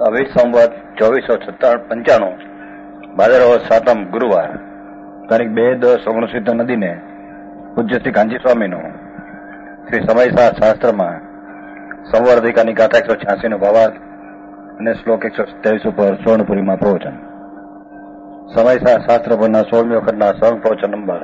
અવિત સંવત 2495 ભાદરવો 7મ ગુરુવાર તારીખ 2-10-19 નદીને પૂજ્ય શ્રી કાંજી સ્વામીનું શ્રી સમયસા શાસ્ત્રમાં સંવર્ધિકાની ગાથા 186 નો ભાવાર્થ અને શ્લોક 127 ઉપર સ્વર્ણપુરીમાં પ્રવચન. સમયસા શાસ્ત્ર પરના 16મી વખતના સ્વર્ણ પ્રવચન નંબર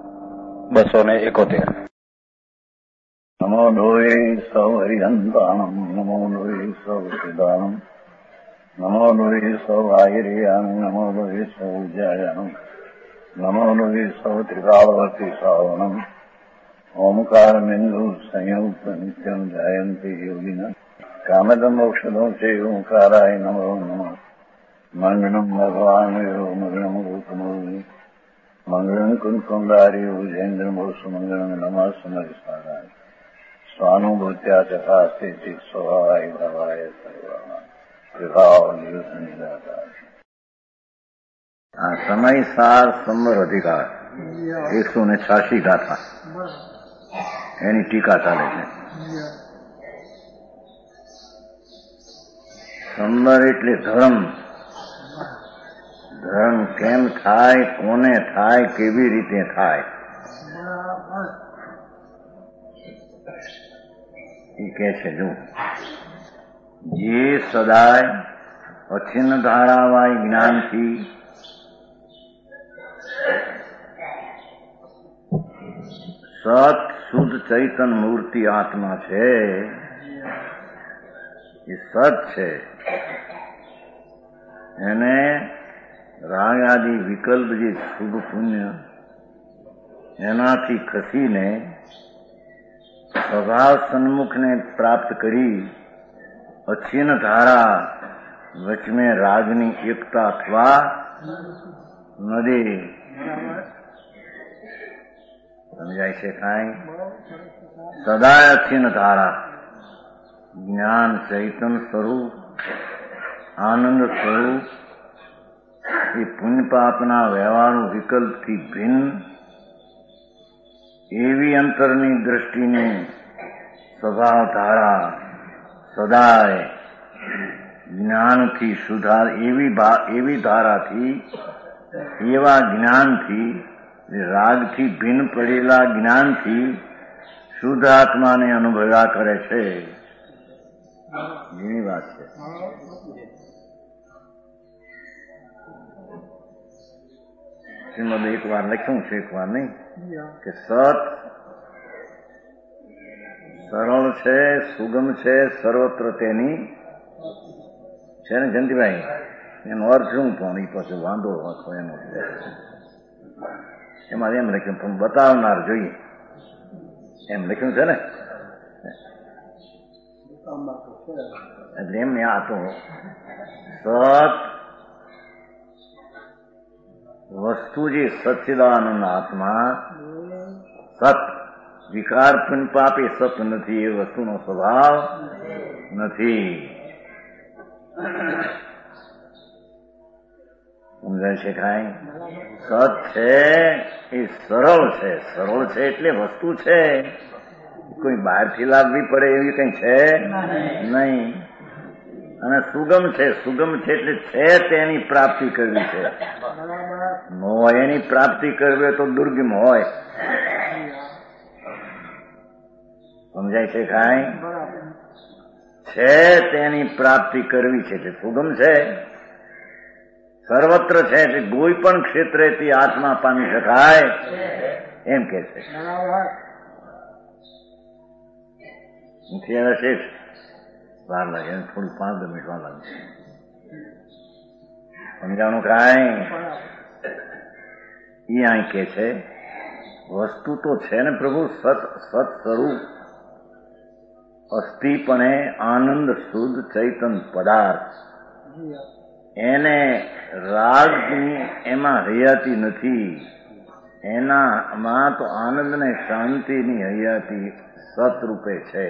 271. નમો લોહે સૌહરિહંતાણમ નમો લોહે સૌદાનમ નમો લોહે સૌઆયર્યામ નમો લોહે સૌજાયામ નમો લોહે સૌ ત્રિકાળવતી શ્રાવણમ ઓમકારમેન્દુ સંયુક્ત નિત્યમ જાયંતી યોગિના કામદમ ઔષધો છે ઓંકારાય નમો નમઃ. મંગળમ ભગવાન મંગળમ ગૌતમોની મંગળમ કુંકુંડારી ઉજેન્દ્રમો સુમંગળમ નમઃ સમરિસારાય સ્વાનુભૂત્યા ચકાસ્તે સ્વભાવાય ભાવાય સર્વમાં વિભાવ નિદાતા. આ સમયસાર સંવર અધિકાર 186 ગાથા એની ટીકા ચાલે છે. સંવર એટલે ધર્મ. ધર્મ કેમ થાય, કોને થાય, કેવી રીતે થાય એ કહે છે. જો જે સદાય અછિન્ન ધારાવાય જ્ઞાનથી સત શુદ્ધ ચૈતન મૂર્તિ આત્મા છે, એ સત છે, એને રાગ આદિ વિકલ્પ જે શુભ પુણ્ય એનાથી ખસીને સ્વભાવ સન્મુખને પ્રાપ્ત કરી અછિન્ન ધારા વચમે રાગની એકતા અથવા નદી. સમજાય છે કાંઈ? સદાય અછિન્ન ધારા જ્ઞાન ચૈતન સ્વરૂપ આનંદ સ્વરૂપ એ પુણ્ય પાપના વ્યવહારુ વિકલ્પથી ભિન્ન એવી અંતરની દ્રષ્ટિને સ્વભાવ ધારા સદાય જ્ઞાનથી સુધાર એવી ધારાથી એવા જ્ઞાનથી રાગથી ભિન્ન પડેલા જ્ઞાનથી શુદ્ધ આત્માને અનુભવ્યા કરે છે. એની વાત છે. શ્રીમદ એક વાર લખ્યું છે, એક વાર નહીં, કે સત સરળ છે, સુગમ છે, સર્વત્ર તેની છે ને જયંતિભાઈ. એનો અર્થ શું પણ એ પછી વાંધો હતો એનો. એમાં એમ લખ્યું પણ બતાવનાર જોઈએ એમ લખ્યું છે ને. એટલે એમને આ તો સત વસ્તુ જે સચ્ચિદાનંદ આત્મા સત વિકાર પુણ્ય પાપ એ સત નથી, એ વસ્તુનો સ્વભાવ નથી. સમજાય છે કાંઈ? સત છે એ સરળ છે. સરળ છે એટલે વસ્તુ છે, કોઈ બહારથી લાવવી પડે એવી કઈ છે નહીં. અને સુગમ છે. સુગમ છે એટલે છે તેની પ્રાપ્તિ કરવી છે. ન હોય એની પ્રાપ્તિ કરવી તો દુર્ગમ હોય. સમજાય છે કાંઈ? છે તેની પ્રાપ્તિ કરવી છે એટલે સુગમ છે. સર્વત્ર છે એટલે કોઈ પણ ક્ષેત્રેથી આત્મા પામી શકાય એમ કે છે. શેઠ વાર લાગે, થોડી 5-10 મિનિટ વાર લાગે. સમજાણું કાંઈ? એ અહીં કે છે વસ્તુ તો છે ને પ્રભુ સત સ્વરૂપ અસ્થિપણે આનંદ શુદ્ધ ચૈતન પદાર્થ. એને રાગની એમાં હયાતી નથી, એનામાં તો આનંદ ને શાંતિની હયાતી સતરૂપે છે.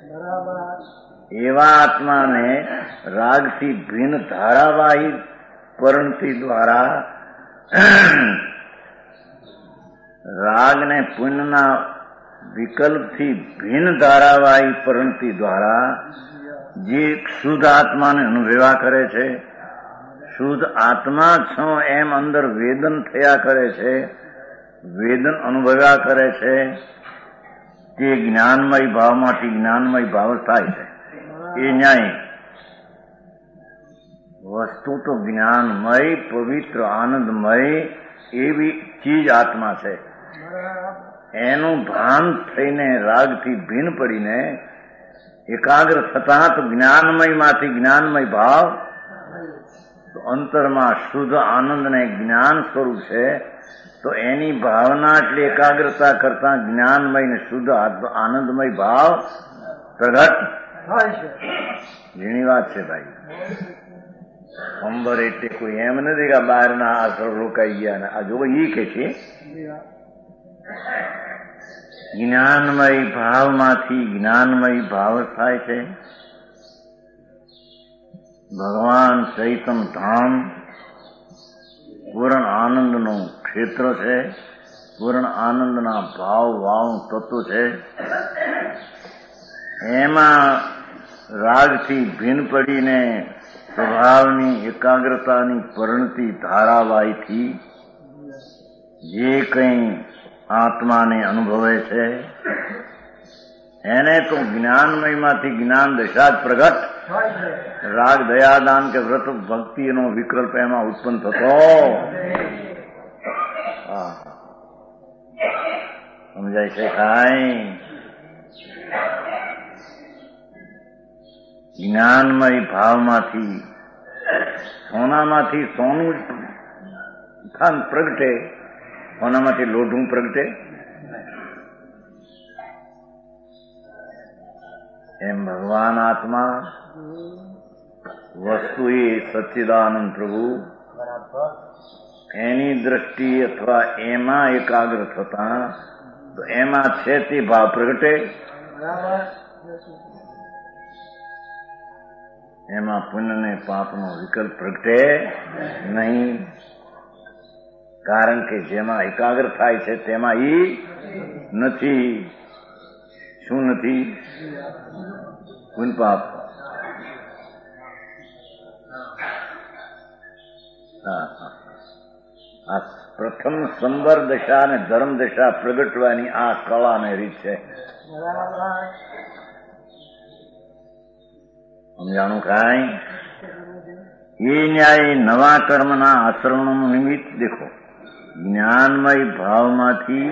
એવા આત્માને રાગથી ભિન્ન ધારાવાહી પરણતિ દ્વારા રાગને પુણ્યના વિકલ્પથી ભિન્ન ધારાવાહી પરિણતિ દ્વારા જે શુદ્ધ આત્માને અનુભવ્યા કરે છે, શુદ્ધ આત્મા છો એમ અંદર વેદન થયા કરે છે, વેદન અનુભવ્યા કરે છે, તે જ્ઞાનમય ભાવમાંથી જ્ઞાનમય ભાવ થાય છે. એ ન્યાય. વસ્તુ તો જ્ઞાનમય, પવિત્ર, આનંદમય એવી ચીજ આત્મા છે. એનું ભાન થઈને રાગથી ભિન્ન પડીને એકાગ્ર થતા તો જ્ઞાનમયમાંથી જ્ઞાનમય ભાવ, તો અંતરમાં શુદ્ધ આનંદને જ્ઞાન સ્વરૂપ છે, તો એની ભાવના એટલે એકાગ્રતા કરતા જ્ઞાનમય ને શુદ્ધ આનંદમય ભાવ પ્રગટ થાય છે. ઘણી વાત છે ભાઈ. અંબર એટલે કોઈ એમ નથી કે બહારના આશ્રમ રોકાઈ ગયા ને આ જો એ કે છે જ્ઞાનમય ભાવમાંથી જ્ઞાનમય ભાવ થાય છે. ભગવાન ચૈતન ધામ પૂર્ણ આનંદનું ક્ષેત્ર છે, પૂર્ણ આનંદના ભાવ વાળું તત્વ છે. એમાં રાગથી ભિન્ન પડીને સ્વભાવની એકાગ્રતાની પરિણતિ ધારાવાહીથી જે કંઈ આત્માને અનુભવે છે એને તો જ્ઞાનમયમાંથી જ્ઞાન દશા જ પ્રગટ. રાગ દયાદાન કે વ્રત ભક્તિ એનો વિકલ્પ એમાં ઉત્પન્ન થતો સમજાય છે કાંઈ? જ્ઞાનમય ભાવમાંથી સોનામાંથી સોનું પ્રગટે, સોનામાંથી લોઢું પ્રગટે. એમ ભગવાન આત્મા વસ્તુ એ સચ્ચિદાનંદ પ્રભુ એની દ્રષ્ટિ અથવા એમાં એકાગ્ર થતા તો એમાં છે તે ભાવ પ્રગટે. એમાં પુણ્ય ને પાપનો વિકલ્પ પ્રગટે નહીં, કારણ કે જેમાં એકાગ્ર થાય છે તેમાં ઈ નથી. શું નથી? પુણ્ય પાપ. આ પ્રથમ સંબર દશા અને ધર્મ દશા પ્રગટવાની આ કળા ને રીત છે. સમજાણું કાંઈ? એ ન્યાય નવા કર્મના આચરણનું નિમિત્ત દેખો. જ્ઞાનમય ભાવમાંથી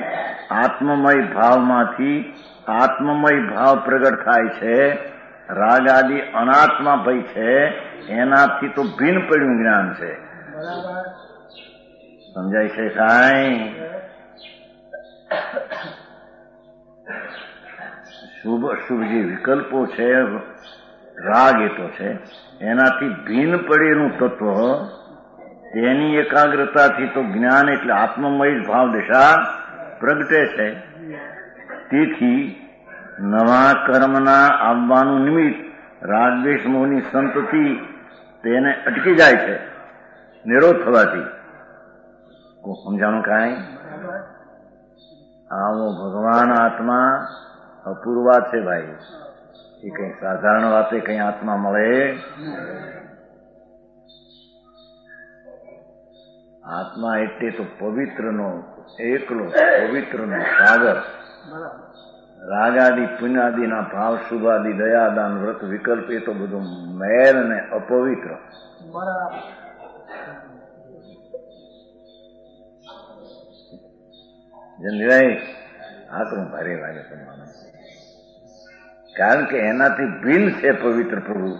આત્મમય ભાવ પ્રગટ થાય છે. રાગ આદિ અનાત્મા ભય છે, એનાથી તો ભિન્ન પડ્યું જ્ઞાન છે. સમજાય છે કાંઈ? શુભ અશુભ જે વિકલ્પો છે, રાગ એ તો છે, એનાથી ભિન્ન પડેલું તત્વ તેની એકાગ્રતાથી તો જ્ઞાન એટલે આત્મમય ભાવ દશા પ્રગટે છે. તેથી નવા કર્મના આવવાનું નિમિત્ત રાગદ્વેષ મોહની સંતતિ તેને અટકી જાય છે નિરોધ થવાથી. સમજાણું કાંઈ? આવો ભગવાન આત્મા અપૂર્વા છે ભાઈ. એ કઈ સાધારણ વાતે કઈ આત્મા મળે? આત્મા એટલે તો પવિત્રનો એકલો પવિત્રનો સાગર. રાગાદિ પુણ્યાદિના ભાવ શુભાદિ દયાદાન વ્રત વિકલ્પ એ તો બધું મેલ ને અપવિત્ર. આ તો ભારે લાગે તમને, કારણ કે એનાથી ભિન્ન છે પવિત્ર પ્રભુ.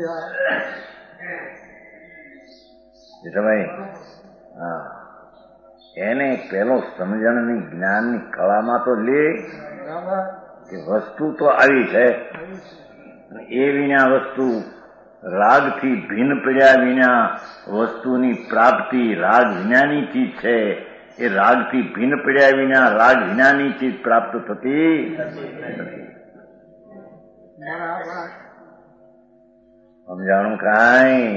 ભાઈ હા, એને પેલો સમજણની જ્ઞાનની કળામાં તો લે કે વસ્તુ તો આવી છે, એ વિના વસ્તુ રાગથી ભિન્ન પડ્યા વિના વસ્તુની પ્રાપ્તિ રાગ વિનાની ચીજ છે. એ રાગથી ભિન્ન પડ્યા વિના રાગ વિનાની ચીજ પ્રાપ્ત થતી નથી. સમજાણું કાંઈ?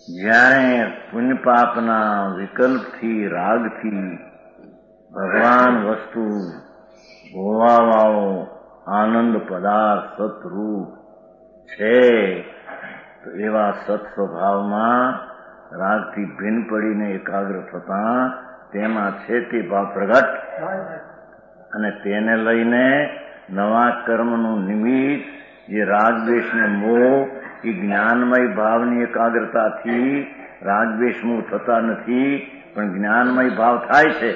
જાણે પુણ્ય પાપના વિકલ્પથી રાગથી ભગવાન વસ્તુ હોવાવાળો આનંદ પદાર્થ સતરૂપ છે, તો એવા સત સ્વભાવમાં રાગથી ભિન્ન પડીને એકાગ્ર થતા તેમાં છે તે ભાવ પ્રગટ, અને તેને લઈને નવા કર્મનું નિમિત્ત જે રાગદ્વેષ ને મોહ એ જ્ઞાનમય ભાવની એકાગ્રતાથી રાગદ્વેષ મોહ થતા નથી, પણ જ્ઞાનમય ભાવ થાય છે.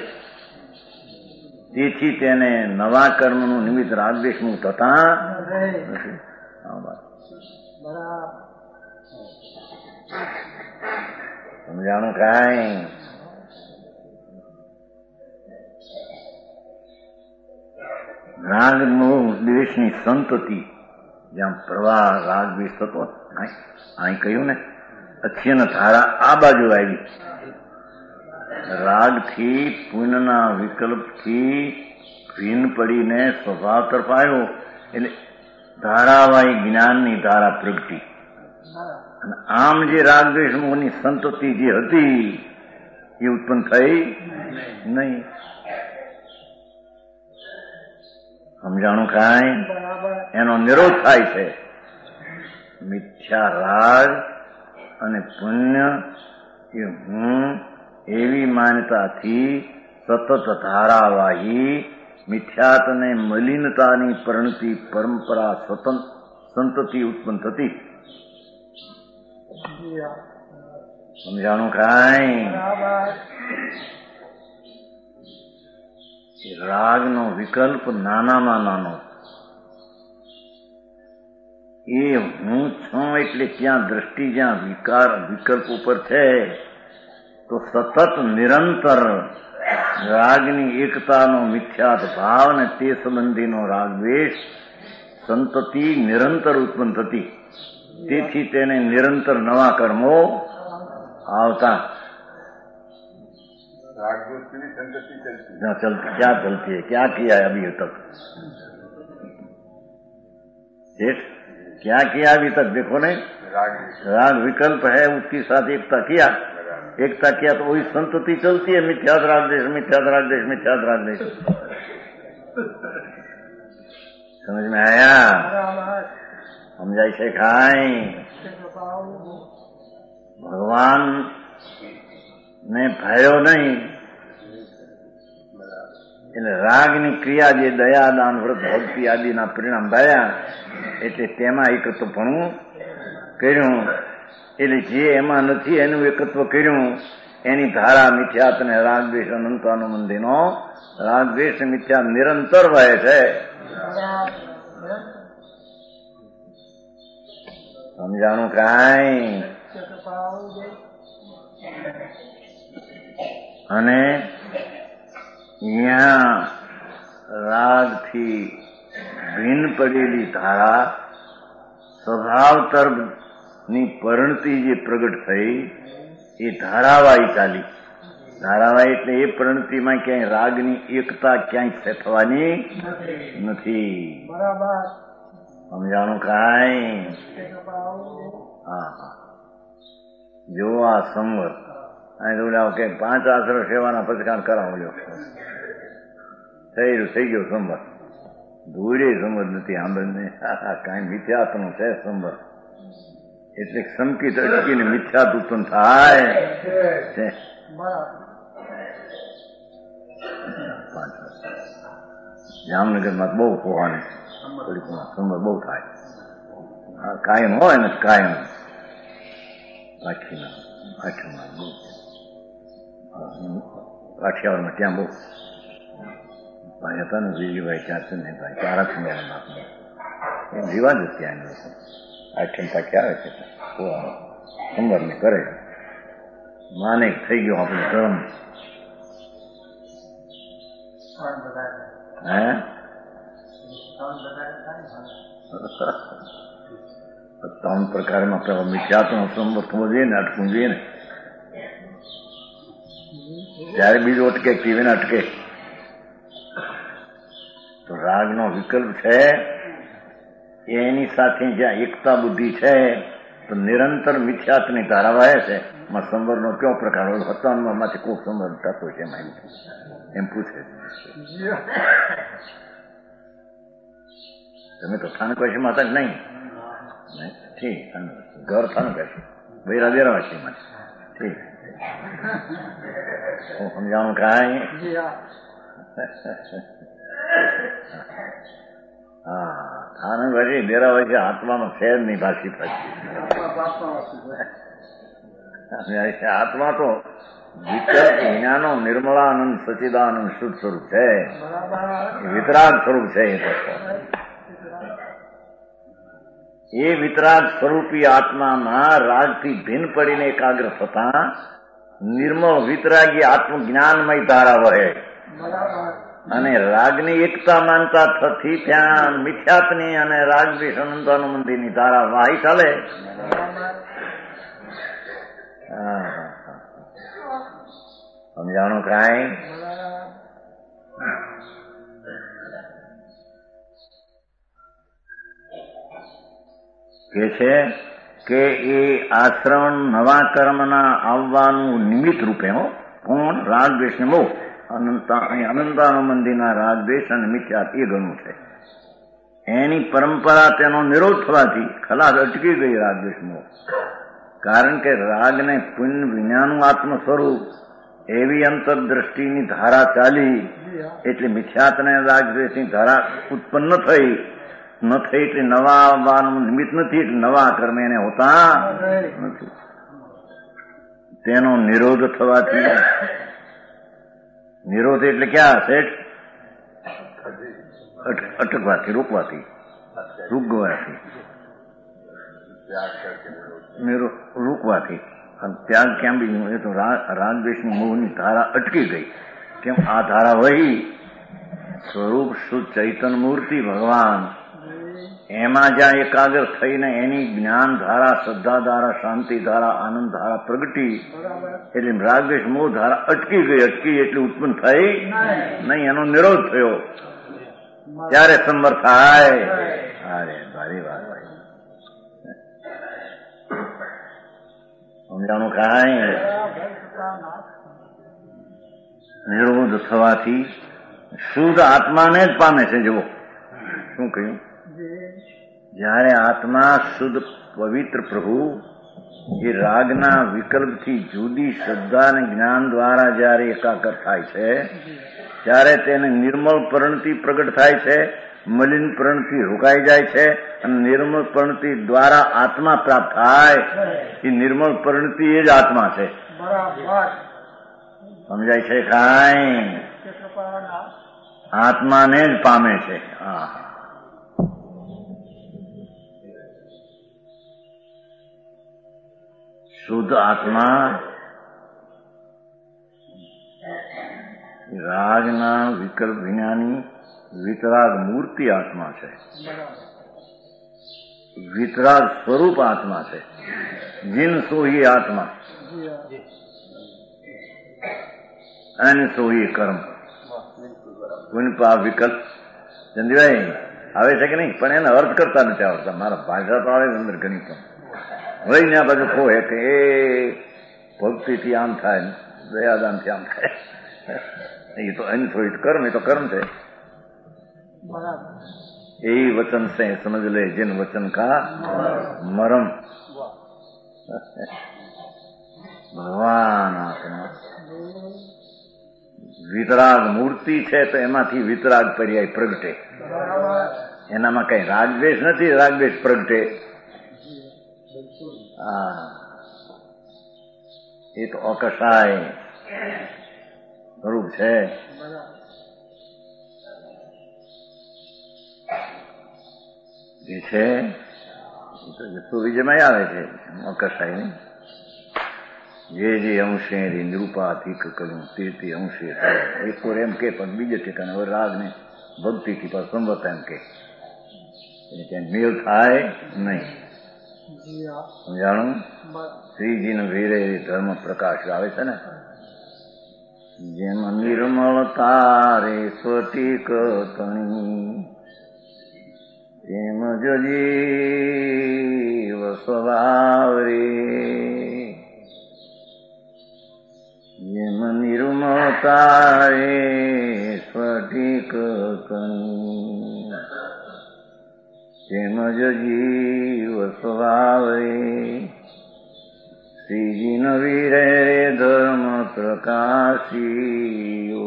તેથી તેને નવા કર્મનું નિમિત્ત રાગદ્વેષ મોહ થતા નથી. સમજાણું કાંઈ? રાગ મોહ દ્વેષની સંતતિ જ્યાં પ્રવાહ રાગ દ્વેષ થતો, અહીં કહ્યું ને અચ્છ્યન ધારા આ બાજુ આવી, રાગથી પુણ્યના વિકલ્પથી ભિન્ન પડીને સ્વભાવ તરફ આવ્યો એટલે ધારાવાહી જ્ઞાનની ધારા પ્રગટી. અને આમ જે રાગદ્વેષ મોહની સંતતિ જે હતી એ ઉત્પન્ન થઈ નહીં. સમજાણું કાંઈ? એનો નિરોધ થાય છે. મિથ્યા રાગ અને પુણ્ય એ હું એવી માન્યતાથી સતત ધારાવાહી મિથ્યાત્વને મલિનતાની પરિણતિ પરંપરા સંતતિ ઉત્પન્ન થતી. સમજાણું કાંઈ? રાગનો વિકલ્પ નાનામાં નાનો, એ હું છું એટલે ત્યાં દ્રષ્ટિ જ્યાં વિકલ્પ ઉપર છે, તો સતત નિરંતર રાગની એકતાનો મિથ્યાત ભાવ ને તે સંબંધીનો રાગદ્વેષ સંતતિ નિરંતર ઉત્પન્ન થતી. તેથી તેને નિરંતર નવા કર્મો આવતા. चलती क्या चलती है, क्या किया है अभी तक सेठ, क्या किया अभी तक? देखो नहीं, राग विकल्प है उसके साथ एकता किया तो वही संतति चलती है. मिथ्यात राग देश, मिथ्यात राग देश, मिथ्यात राग देश. समझ में आया? समझाई से खाई. भगवान ને ભયો નહીં એટલે રાગની ક્રિયા જે દયા દાન વ્રત ભક્તિ આદિના પરિણામ થયા એટલે તેમાં એકત્વપણું કર્યું. એટલે જે એમાં નથી એનું એકત્વ કર્યું એની ધારા મિથ્યાત ને રાગદ્વેષ અનંતાનુબંધીનો રાગદ્વેષ મિથ્યા નિરંતર વહે છે. સમજાણું કાંઈ? અને અહીંયા રાગથી ભિન્ન પડેલી ધારા સ્વભાવ તરફની પરિણતિ જે પ્રગટ થઈ એ ધારાવાહી ચાલી. ધારાવાહી એટલે એ પરિણતિમાં ક્યાંય રાગની એકતા ક્યાંય થવાની નથી. સમજાણું કાંઈ? હા. જો આ સંવર કે 5 આશરો સેવાના પચકાન કરાવો લ્યો, થઈ ગયો સંવર. ધૂળે સંવર નથી આંબળને, કાંઈ મિથ્યાત્વનું છે સંવર. એટલે સંકિત અટકીને મિથ્યાત ઉત્પન્ન થાય છે. જામનગરમાં બહુ પોહાણી સંવર બહુ થાય. કાયમ હોય ને કાયમ રાખીના આઠમાં બહુ કાઠિયાવાડમાં ત્યાં બહુ ભાઈ હતા ને વિજયભાઈ ચાચને ભાઈ તારાખંડ બાપને એ રિવાજ જ ત્યાં આઠમતા ક્યારે છે સંવરને કરે. માને થઈ ગયો આપણો ધર્મ. હે 3 પ્રકારમાં પેલો મિથ્યાત્વનો સંવર થવો જોઈએ ને, અટકવું જોઈએ ને. ત્યારે બીજું અટકે ટીવીને અટકે. તો રાગનો વિકલ્પ છે એની સાથે જ્યાં એકતા બુદ્ધિ છે તો નિરંતર મિથ્યાત્વની ધારા વહે છે. એમાં સંવરનો કયો પ્રકાર હોય? 57 માંથી કોઈક સંવર થતો છે એમ પૂછે. તમે તો થાનકવાસી માતા જ નહીં. ઠીક, ઘર થાનકવાસી, બૈરા દેરાવાસી માં. ઠીક, હું સમજાણું કાંઈ? હા, થાનકવાસી દેરાવાસી આત્માનો ફેર નહીં ભાષી પાછી. આત્મા તો વિકલ્પ જ્ઞાનો નિર્મળાનંદ સચિદાનંદ શુદ્ધ સ્વરૂપ છે, વિતરાગ સ્વરૂપ છે. એ વિતરાગ સ્વરૂપી આત્મામાં રાગથી ભિન્ન પડીને એકાગ્ર થતા નિર્મળ વિતરાગી આત્મજ્ઞાનમય ધારા વહે અને રાગની એકતા માનતા થતી ત્યાં મિથ્યાત્વની અને રાગદ્વેષ અનંતાનુબંધીની ધારા વાહી ચાલે. સમજાણું કાંઈ? કે છે કે એ આશ્રવણ નવા કર્મના આવવાનું નિમિત્ત રૂપે કોણ? રાગદ્વેષ ને મોહ. અનંતાનુબંધીના રાગદ્વેષ અને મિથ્યાત્વ એ ગણું છે. એની પરંપરા તેનો નિરોધ થવાથી ખલાસ અટકી ગઈ રાગદ્વેષ મોહ. કારણ કે રાગને પુણ્ય વિનાનું આત્મ સ્વરૂપ એવી અંતરદ્રષ્ટિની ધારા ચાલી એટલે મિથ્યાત્વને રાગદ્વેષની ધારા ઉત્પન્ન થઈ ન થઈ એટલે નવા આવવાનું નિમિત્ત નથી, એટલે નવા કર્મ એને હોતા નથી. તેનો નિરોધ થવાથી, નિરોધ એટલે ક્યાં શેઠ? અટકવાથી, રોકવાથી, રૂકવાથી, રૂકવાથી. ત્યાગ કેમ બી? એ તો રાગદ્વેષની મોહની ધારા અટકી ગઈ. કેમ? આ ધારા વહી સ્વરૂપ શુદ્ધ ચૈતન્ય મૂર્તિ ભગવાન એમાં જ્યાં એકાગ્ર થઈને એની જ્ઞાન ધારા, શ્રદ્ધા ધારા, શાંતિ ધારા, આનંદ ધારા પ્રગટી એટલે રાગદ્વેષ મોહ ધારા અટકી ગઈ. અટકી એટલે ઉત્પન્ન થઈ નહીં, એનો નિરોધ થયો. ત્યારે સંવર થાય. અરે ભારી વાત ભાઈ, સમજાણું કાંઈ? નિરોધ થવાથી શુદ્ધ આત્માને જ પામે છે. જુઓ શું કહ્યું? જયારે આત્મા શુદ્ધ પવિત્ર પ્રભુ એ રાગના વિકલ્પથી જુદી શ્રદ્ધા અને જ્ઞાન દ્વારા જયારે એકાગ્ર થાય છે ત્યારે તેને નિર્મળ પરિણતિ પ્રગટ થાય છે, મલિન પરિણતિ રોકાઈ જાય છે અને નિર્મળ પરિણતિ દ્વારા આત્મા પ્રાપ્ત થાય. એ નિર્મળ પરિણતિ એ જ આત્મા છે. સમજાય છે કાંઈ? આત્માને જ પામે છે. હા, શુદ્ધ આત્મા રાગના વિકલ્પ વિનાની વિતરાગ મૂર્તિ આત્મા છે, વિતરાગ સ્વરૂપ આત્મા છે. જીન સોહી આત્મા અને સોહી કર્મ. વિકલ્પ ચંદીભાઈ આવે છે કે નહીં? પણ એને અર્થ કરતા નથી આવડતા. મારા ભાષા તો આવે અંદર ઘણી, પણ વળી આ બાજુ કહો કે એ ભક્તિથી આમ થાય, દયાદાનથી આમ થાય. એ તો અનસોઈ કર્મ, એ તો કર્મ છે. એ વચન સે સમજ લે જીન વચન કા મરમ. ભગવાન આત્મા વિતરાગ મૂર્તિ છે તો એમાંથી વિતરાગ પર્યાય પ્રગટે. એનામાં કઈ રાગદ્વેષ નથી, રાગદ્વેષ પ્રગટે. એ તો અકસાય સ્વરૂપ છે. જે છે વિજયમાં આવે છે અકસાય નહીં. જે જે અંશે નિરૂપાધિક કર્યું તે અંશે થાય. એક તો એમ કે પણ બીજે ઠેકાણે હવે રાગ ને ભક્તિથી પણ સંવત એમ કે ક્યાંય મેળ થાય નહીં. સમજાણું? શ્રીજીને વીરે ધર્મ પ્રકાશ આવે છે ને, જેમ નિર્મળતા રે સ્વતિક તણી તેમ જીવ સ્વભાવ રે જેમ નિર્મળતા રે સ્ફટિક કણી તેમજ જીવ સ્વભાવ રે શ્રીજી નવી રે ધર્મ પ્રકાશીઓ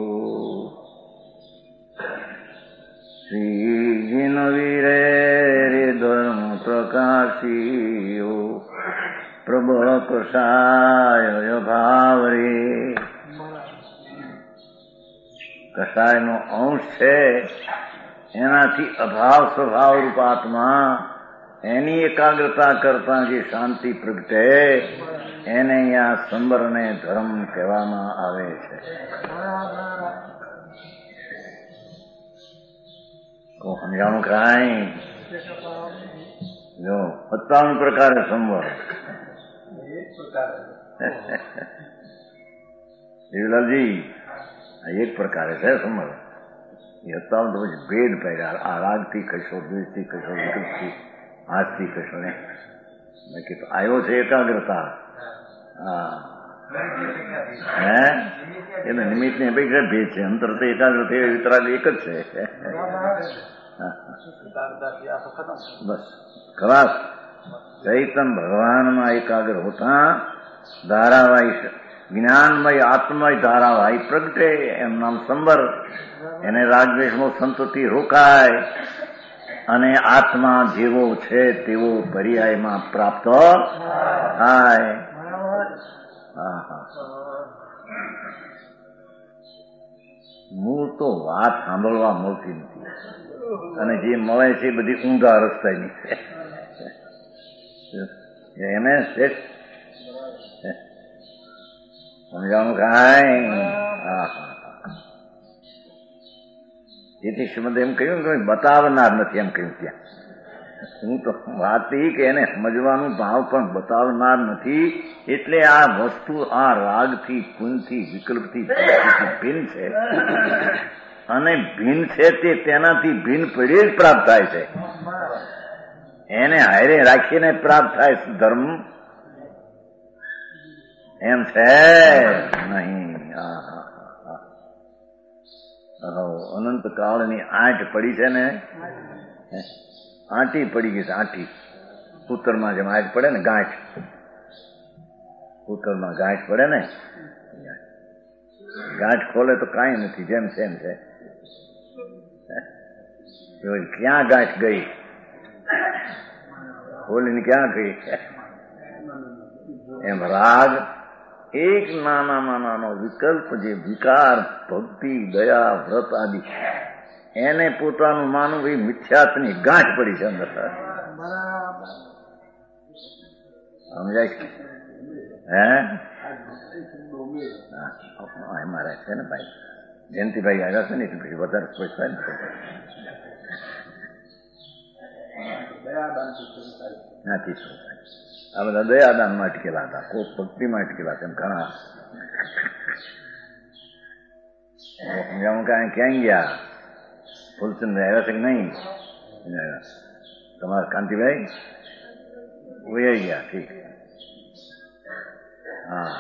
શ્રીજી નવી રે ધર્મ પ્રકાશીઓ પ્રબળ કષાય ભાવ રે કષાયનો અંશ છે એનાથી અભાવ સ્વભાવ રૂપ આત્મા એની એકાગ્રતા કરતા જે શાંતિ પ્રગટે એને અહીંયા સંબરને ધર્મ કહેવામાં આવે છે. સમજાણું કાંઈ? જો 57 પ્રકારે સંબર દેવીલાલજી આ એક પ્રકારે છે સંબર. એ 57 તો પછી ભેદ પડ્યા. આ રાગથી કશો, દ્વેષથી કશો, વિકલ્પથી, હાથથી કશો ને બાકી તો આવ્યો છે એકાગ્રતા. હા હે એને નિમિત્તની અપેક્ષા ભેદ છે. અંતર તો એકાગ્રતા વિતરાગ એક જ છે. બસ ખલાસ. ચૈતન ભગવાનમાં એકાગ્ર હોતા ધારાવાહી જ્ઞાનમય આત્મમય ધારાવાહી પ્રગટે એમ નામ સંબર. એને રાગદ્વેષનો સંતતિ રોકાય અને આત્મા જેવો છે તેવો પર્યાયમાં પ્રાપ્ત થાય. મૂળ તો વાત સાંભળવા મળતી નથી અને જે મળે છે એ બધી ઊંધા રસ્તાની છે. એને સમજાણું કાંઈ? જેથી શ્રીમદ એમ કહ્યું કે બતાવનાર નથી એમ કહ્યું ત્યાં. હું તો વાત એ કે એને સમજવાનું ભાવ પણ બતાવનાર નથી. એટલે આ વસ્તુ આ રાગથી, પુણ્યથી, વિકલ્પથી ભિન્ન છે અને ભિન્ન છે તે તેનાથી ભિન્ન પડી જ પ્રાપ્ત થાય છે. એને હારે રાખીને પ્રાપ્ત થાય ધર્મ એમ છે નહીં. અનંત કાળની આંટ પડી છે ને, આંટી પડી ગઈ છે. આંટી ઉત્તરમાં જેમ આંટ પડે ને, ગાંઠ ઉત્તરમાં ગાંઠ પડે ને, ગાંઠ ખોલે તો કાંઈ નથી, જેમ છે એમ છે. ક્યાં ગાંઠ ગઈ? ખોલીને ક્યાં ગઈ? એમ રાગ એક નાનામાં નાનો વિકલ્પ જે વિકાર, ભક્તિ, દયા, વ્રત આદિ એને પોતાનું માનવું એ મિથ્યાત્વની ગાંઠ પડી છે અંદર. સમજાય છે? હે એમાં રહે છે ને ભાઈ જયંતિભાઈ આવ્યા છે ને એટલે પછી વધારે સ્પષ્ટ થાય ને નથી. આ બધા દયાદાનમાં અટકેલા હતા, કોઈ ભક્તિમાં અટકેલા છે. એમ ઘણા સમજાવું કાંઈ ક્યાં ગયા? ફૂલચંદ આવ્યા છે કે નહીં? તમારા કાંતિભાઈ ઉઈ ગયા? ઠીક. હા,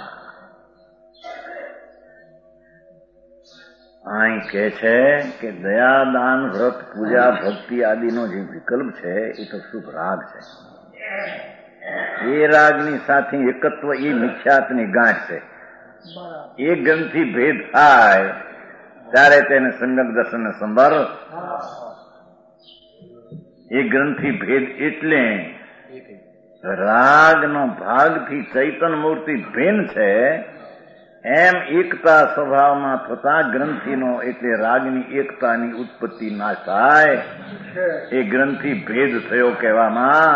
અહીં કે છે કે દયાદાન, વ્રત, પૂજા, ભક્તિ આદિનો જે વિકલ્પ છે એ તો શુભ રાગ છે. એ રાગની સાથે એકત્વ એ મિથ્યાત્વની ગાંઠ છે. એ ગ્રંથિ ભેદ થાય ત્યારે તેને સમ્યક દર્શન સંભાળ. એ ગ્રંથિ ભેદ એટલે રાગનો ભાગથી ચૈતન મૂર્તિ ભિન્ન છે એમ એકતા સ્વભાવમાં થતા ગ્રંથિનો એટલે રાગની એકતાની ઉત્પત્તિ ના થાય. એ ગ્રંથિ ભેદ થયો કહેવામાં.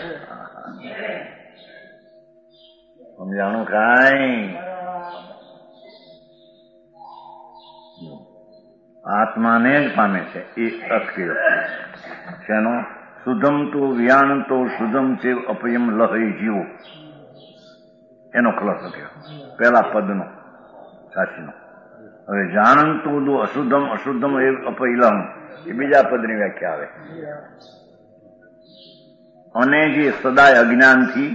સમજાણું કાંઈ? આત્માને જ પામે છે એ અસ્થિર શેનો? શુદ્ધમ તો વ્યાણ તો શુદ્ધમ છે અપયમ લહી જીવો. એનો ખુલાસો થયો પહેલા પદનો સાચીનો. હવે જાણંતું દો અશુદ્ધમ અશુદ્ધમ એ અપૈલમ એ બીજા પદની વ્યાખ્યા આવે. અને જે સદાય અજ્ઞાનથી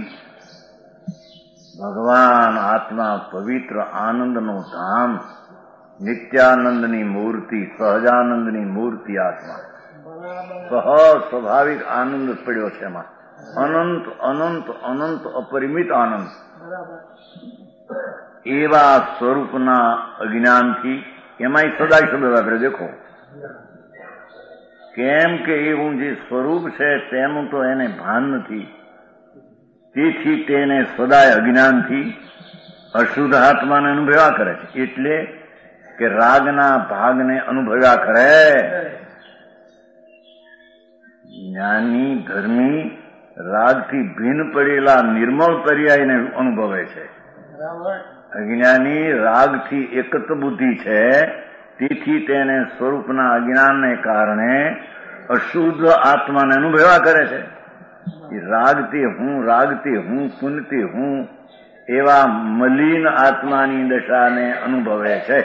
ભગવાન આત્મા પવિત્ર આનંદનો ધામ, નિત્યાનંદની મૂર્તિ, સહજાનંદની મૂર્તિ આત્મા સહજ સ્વાભાવિક આનંદ પડ્યો છે એમાં. અનંત અનંત અનંત અપરિમિત આનંદ. એવા સ્વરૂપના અજ્ઞાનથી એમાંય સદાય શબ્દ વાપરે. દેખો કેમ કે એવું જે સ્વરૂપ છે તેનું તો એને ભાન નથી. તેથી તેને સદાય અજ્ઞાનથી અશુદ્ધ આત્માને અનુભવ્યા કરે છે. એટલે કે રાગના ભાગને અનુભવ્યા કરે. જ્ઞાની ધર્મી રાગથી ભિન્ન પડેલા નિર્મળ પર્યાયને અનુભવે છે. અજ્ઞાની રાગથી એકત બુદ્ધિ છે. તેથી તેને સ્વરૂપના અજ્ઞાનને કારણે અશુદ્ધ આત્માને અનુભવ્યા કરે છે. રાગથી હું પુનતી હું એવા મલિન આત્માની દશાને અનુભવે છે.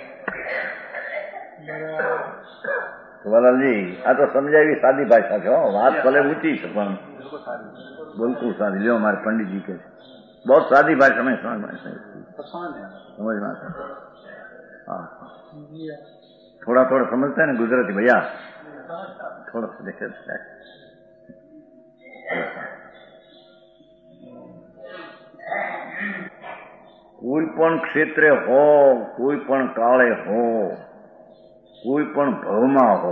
વલાલજી, આ તો સમજાવી સાદી ભાષા છે. વાત ભલે ઊંચી છે પણ બિલકુલ સાદી. લ્યો મારે पंडित जी के बहुत सादी भाषा में समझ में आता है. हाँ, थोड़ा थोड़ा समझते हैं ना गुजराती भैया, थोड़ा सा देखे. કોઈ પણ ક્ષેત્રે હો, કોઈ પણ કાળે હો, કોઈ પણ ભવમાં હો,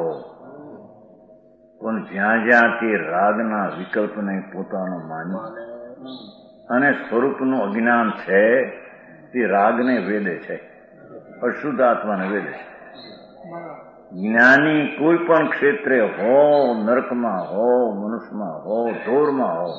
પણ જ્યાં જ્યાં તે રાગના વિકલ્પને પોતાનો માની અને સ્વરૂપનું અજ્ઞાન છે તે રાગને વેદે છે, અશુદ્ધ આત્માને વેદે છે. જ્ઞાની કોઈ પણ ક્ષેત્રે હો, નરકમાં હો, મનુષ્યમાં હો, ઢોરમાં હો,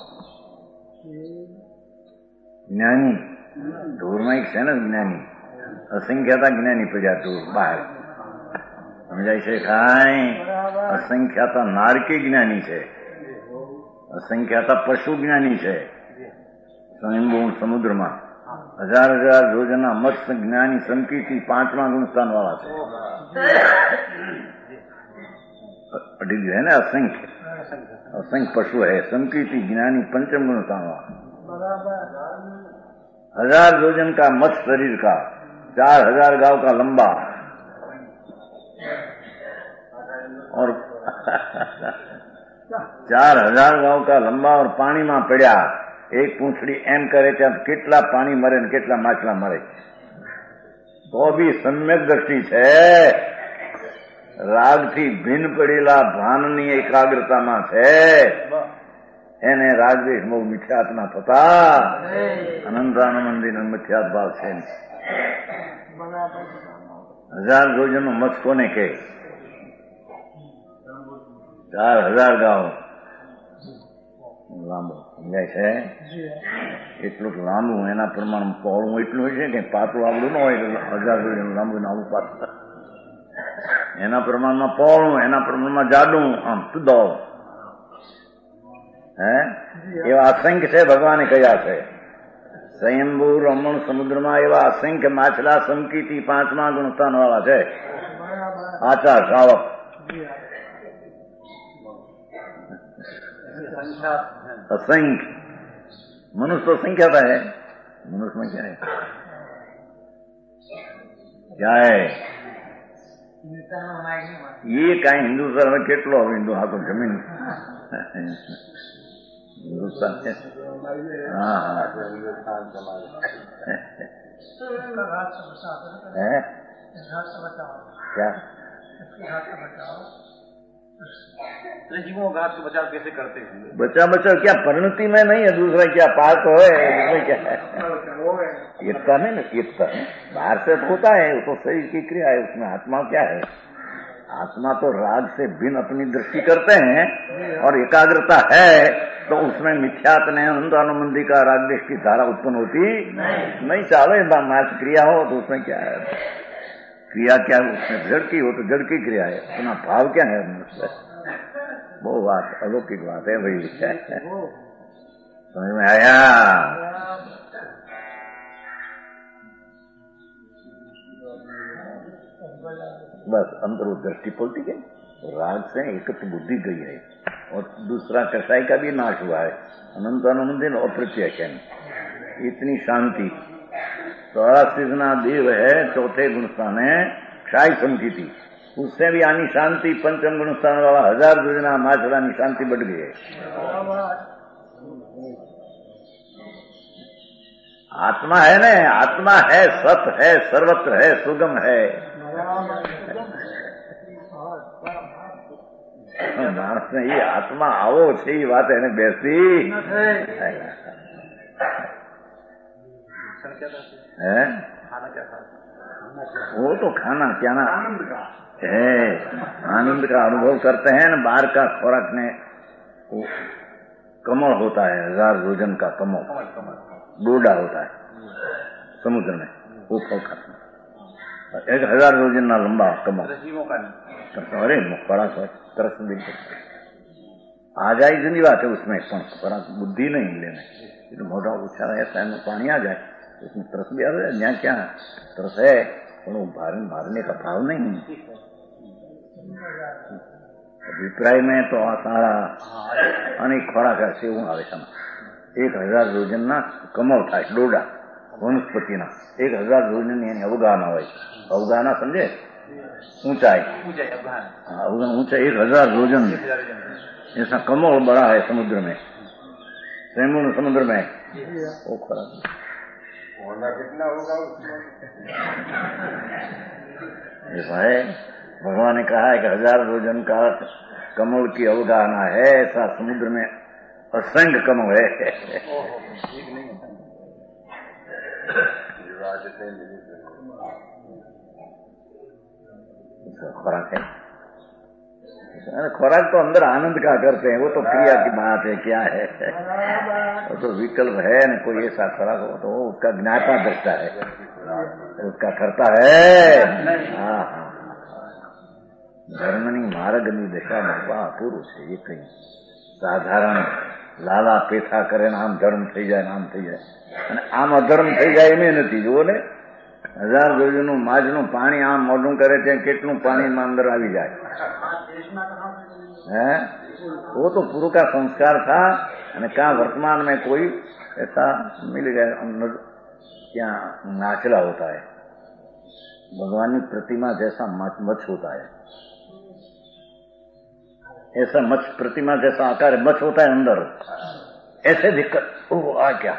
જ્ઞાની ઢોરમાં એક છે ને જ્ઞાની, અસંખ્યાતા જ્ઞાની પડ્યા ઢોર બહાર. સમજાય છે કાંઈ? અસંખ્યાતા નારકી જ્ઞાની છે, અસંખ્યાતા પશુ જ્ઞાની છે. સ્વયંભૂ સમુદ્રમાં 1000 યોજના મત્સ્ય જ્ઞાની સંકીર્તિ 5મા ગુણસ્થાન વાળા છે. अढ़ी है ना, असंख्य असंख्य पशु है. संकीर्ति ज्ञानी 5म गुणस्थान वाला. 1000 योजन का मत्स्य शरीर का, 4000 गांव का लंबा और 4000 गांव का लंबा और पानी में पड़ा. एक पूंछड़ी एम करे ત્યાં કેટલા પાણી મરે ને કેટલા માછલા મરે. તો બી સમ્યક દ્રષ્ટિ છે. રાગથી ભિન્ન પડેલા ભાનની એકાગ્રતામાં છે. એને રાગદ્વેષ બહુ મિથ્યાત્મા થતા અનંતાનંદી મિથ્યાત ભાવ છે. 1000 યોજનનો મત્સ્ય કોને કહે? 4000 ગાઉ લાંબો. સમજાય છે? એટલું લાંબુ એના પ્રમાણે પહોળું એટલું હોય છે કે પાતળું આવડું ન હોય. 1000 યોજન લાંબુ ને આવું પાતળું. એના પ્રમાણમાં પહોળું, એના પ્રમાણમાં જાડું, આમ તુદો. હે એવા અસંખ્ય છે. ભગવાને કયા છે? સ્વયંભૂ રમણ સમુદ્રમાં એવા અસંખ્ય માછલા સંકીર્તિ 5મા ગુણસ્થાન વાળા છે. આચાર શ્રાવક असंख्य. मनुष्य तो संख्या था है. मनुष्य में क्या है? क्या है ये? कहीं हिंदुस्तान में કેટલો हिंदू हाथों जमीन हिंदुस्तान है. हाँ हाँ क्या जीवों घास को बचाव कैसे करते हैं? बचाव क्या परिणति में नहीं है. दूसरा क्या पार तो है, इसमें क्या है? एकता नहीं ना, एकता बाहर से होता है, वो तो शरीर की क्रिया है. उसमें आत्मा क्या है? आत्मा तो राग से भिन्न अपनी दृष्टि करते हैं और एकाग्रता है तो उसमें मिथ्यात ने अनुमंदी का राग देश की धारा उत्पन्न होती नहीं. चाले मार्च क्रिया हो तो उसमें क्या है? क्रिया क्या है? उसमें जड़ की हो तो जड़ की क्रिया है. अपना भाव क्या है? वो बात अलौकिक बात है भाई. समझ में आया? बस अंदर वो दृष्टि पलटी गई. राग से एकत्र बुद्धि गई है. और दूसरा कसाई का भी नाश हुआ है। अनंत अनुमंदिर अप्रत्यक्ष है, इतनी शांति। 84 देव है, चौथे गुणस्थान है क्षाय संकिति, उससे भी आनी शांति पंचम गुणस्थान वाला 1000 योजना माचरानी शांति बढ़ गई है। आत्मा है ना, आत्मा है, सत है, सर्वत्र है, सुगम है। मानस ने ये आत्मा आवो छे ये बात है बेसी है। वो तो खाना क्या ना है, आनंद का अनुभव करते हैं ना। बाहर का खुराक में कमल होता है, 1000 योजन का कमल, डोडा होता है समुद्र में, वो फल खाते हैं। 1000 योजन ना लंबा कमल, अरे बड़ा तरस दिल आ जाए इतनी बात है उसमें, बड़ा बुद्धि नहीं लेने। तो मोटा उछा ऐसा है पानी आ जाए उसमें तरस भी आ जाए। यहाँ क्या तरस है, मारने का भाव नहीं। अभिप्राय में तो सारा अनेक खोराक सेवू આવે છે। 1000 યોજનના કમળ થાય, ડોડા વનસ્પતિના 1000 યોજનની એની અવગાહના હોય। અવગાહના સમજે, ऊंचाई, ऊंचाई 1000 योजन ऐसा कमल बड़ा है समुद्र में, सैमुन समुद्र में। वो खराब कितना होगा ऐसा है। भगवान ने कहा है कि 1000 योजन का कमल की अवगाहना है, ऐसा समुद्र में असंख्य कमल है। खुराक है, खुराक तो अंदर आनंद का करते हैं, वो तो क्रिया की बात है। क्या है वो तो विकल्प है न, कोई ऐसा खुराक हो तो उसका ज्ञाता दृष्टा है, उसका करता है। हाँ हाँ, धर्मनी मार्गनी दिशा में पुरुष है। ये कहीं साधारण लाला पेठा करे ने आम धर्म થઈ જાય, આમ થઈ જાય, અને આમ અધર્મ થઈ જાય એમ નથી। જુઓ ને, 1000 યોજનનું માજનું પાણી આમ મોઢું કરે ત્યાં કેટલું પાણી અંદર આવી જાય है। वो तो पूर्व का संस्कार था, क्या वर्तमान में कोई ऐसा मिल गया। क्या नाचला होता है, भगवान की प्रतिमा जैसा मच होता है, ऐसा मच प्रतिमा जैसा आकार मच होता है अंदर, ऐसे दिक्कत। ओह आ क्या,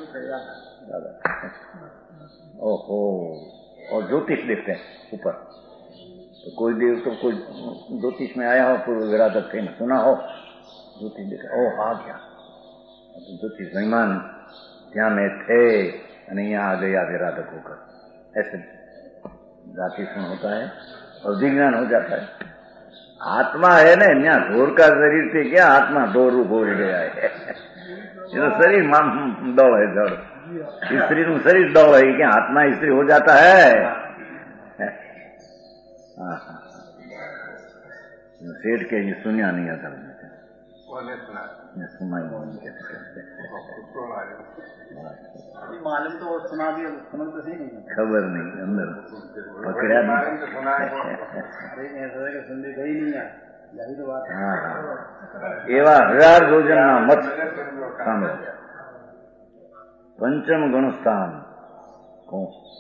ओहो। और ज्योतिष देखते हैं ऊपर, तो कोई देव तो कोई ज्योतिष में आया हो, पूर्व विराधक थे, सुना हो ज्योतिष देखा, ओह आ क्या, तो ज्योतिष महिमान ત્યાં में थे और यहाँ आ गया विराधक होकर, ऐसे जाति सुन होता है और विज्ञान हो जाता है। आत्मा है ना, यहाँ घोर का शरीर से क्या आत्मा दो रूप हो गया है। ये तो शरीर दौड़ है, दौड़ स्त्री નું શરીર દौड़ है, क्या आत्मा स्त्री हो जाता है। हाँ हाँ, सेठ के ये सुनिया नहीं आता, सुना ही नहीं मालूम तो सुना भी, समझ तो सही नहीं, खबर नहीं, अंदर पकड़ा नहीं। सुनने गई नहीं है, यही तो बात है। हाँ एवा 1000 योजन ना मत सामने पंचम गुणस्थान को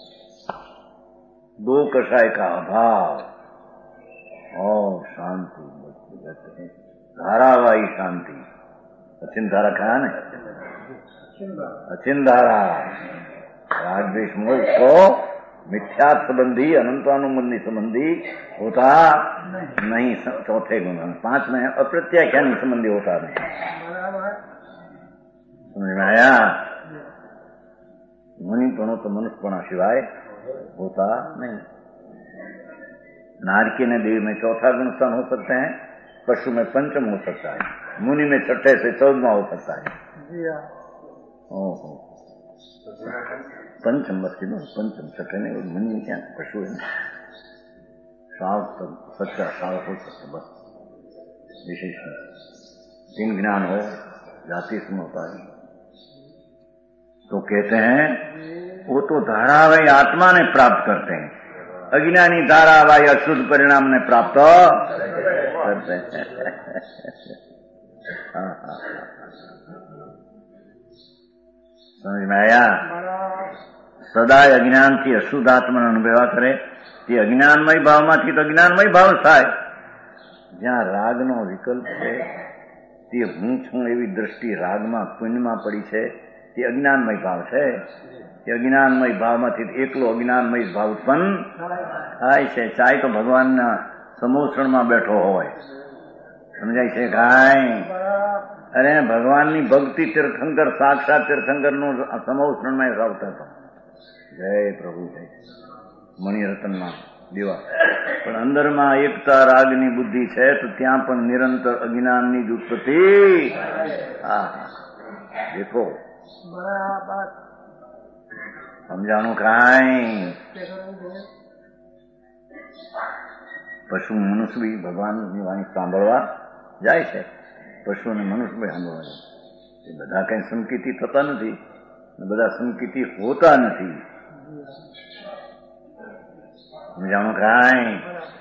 2 कषाय का अभाव और शांति, धारावाही शांति। अचिन धारा कहा न, अचिन धारा रागद्वेष मोह को मिथ्यात्व संबंधी अनंतानुबंधी संबंधी होता नहीं। चौथे गुण 5 में अप्रत्याख्यानी संबंधी होता नहीं। समझ में आया? मुनिपणो तो मनुष्यपणा सिवाय होता नहीं। नारकी ने देव में 4था गुण स्थान हो सकते हैं, पशु में 5म हो सकता है, मुनि में 6ठे से 14वां हो सकता है। ओहो, 5મ बस की 5म 6ठे नहीं, मुनि क्या पशु है, साव तो सच्चा साव हो सकता बस। विशेष 3 ज्ञान हो, जाति स्म होता है। तो कहते हैं वो तो धारावाही आत्मा ने प्राप्त करते हैं, अज्ञानी धारावाही अशुद्ध परिणाम ने प्राप्त करते हैं। સમજમાં આવ્યા? સદાય અજ્ઞાનથી અશુદ્ધ આત્માનો અનુભવ કરે તે અજ્ઞાનમય ભાવમાંથી તો અજ્ઞાનમય ભાવ થાય. જ્યાં રાગનો વિકલ્પ છે તે હું છું એવી દ્રષ્ટિ રાગમાં પુણ્યમાં પડી છે તે અજ્ઞાનમય ભાવ છે. તે અજ્ઞાનમય ભાવમાંથી એકલો અજ્ઞાનમય ભાવ ઉત્પન્ન થાય છે. ચાહે તો ભગવાનના સમોષણમાં બેઠો હોય. સમજાય છે કાંઈ? અરે ભગવાનની ભક્તિ તીર્થંકર સાક્ષાત તીર્થંકરનું સમોષણમાં આવતા હતા. જય પ્રભુ જય મણિરત્નમાં દેવા. પણ અંદરમાં એકતા રાગની બુદ્ધિ છે તો ત્યાં પણ નિરંતર અજ્ઞાનની જ ઉત્પત્તિ. દેખો સમજાણું કાંઈ? પશુ મનુષ્ય બી ભગવાનની વાણી સાંભળવા જાય છે. પશુ અને મનુષ્ય બી સાંભળવા જાય. એ બધા કઈ સંકિતી થતા નથી, બધા સંકિતી હોતા નથી. સમજાણું કાંઈ?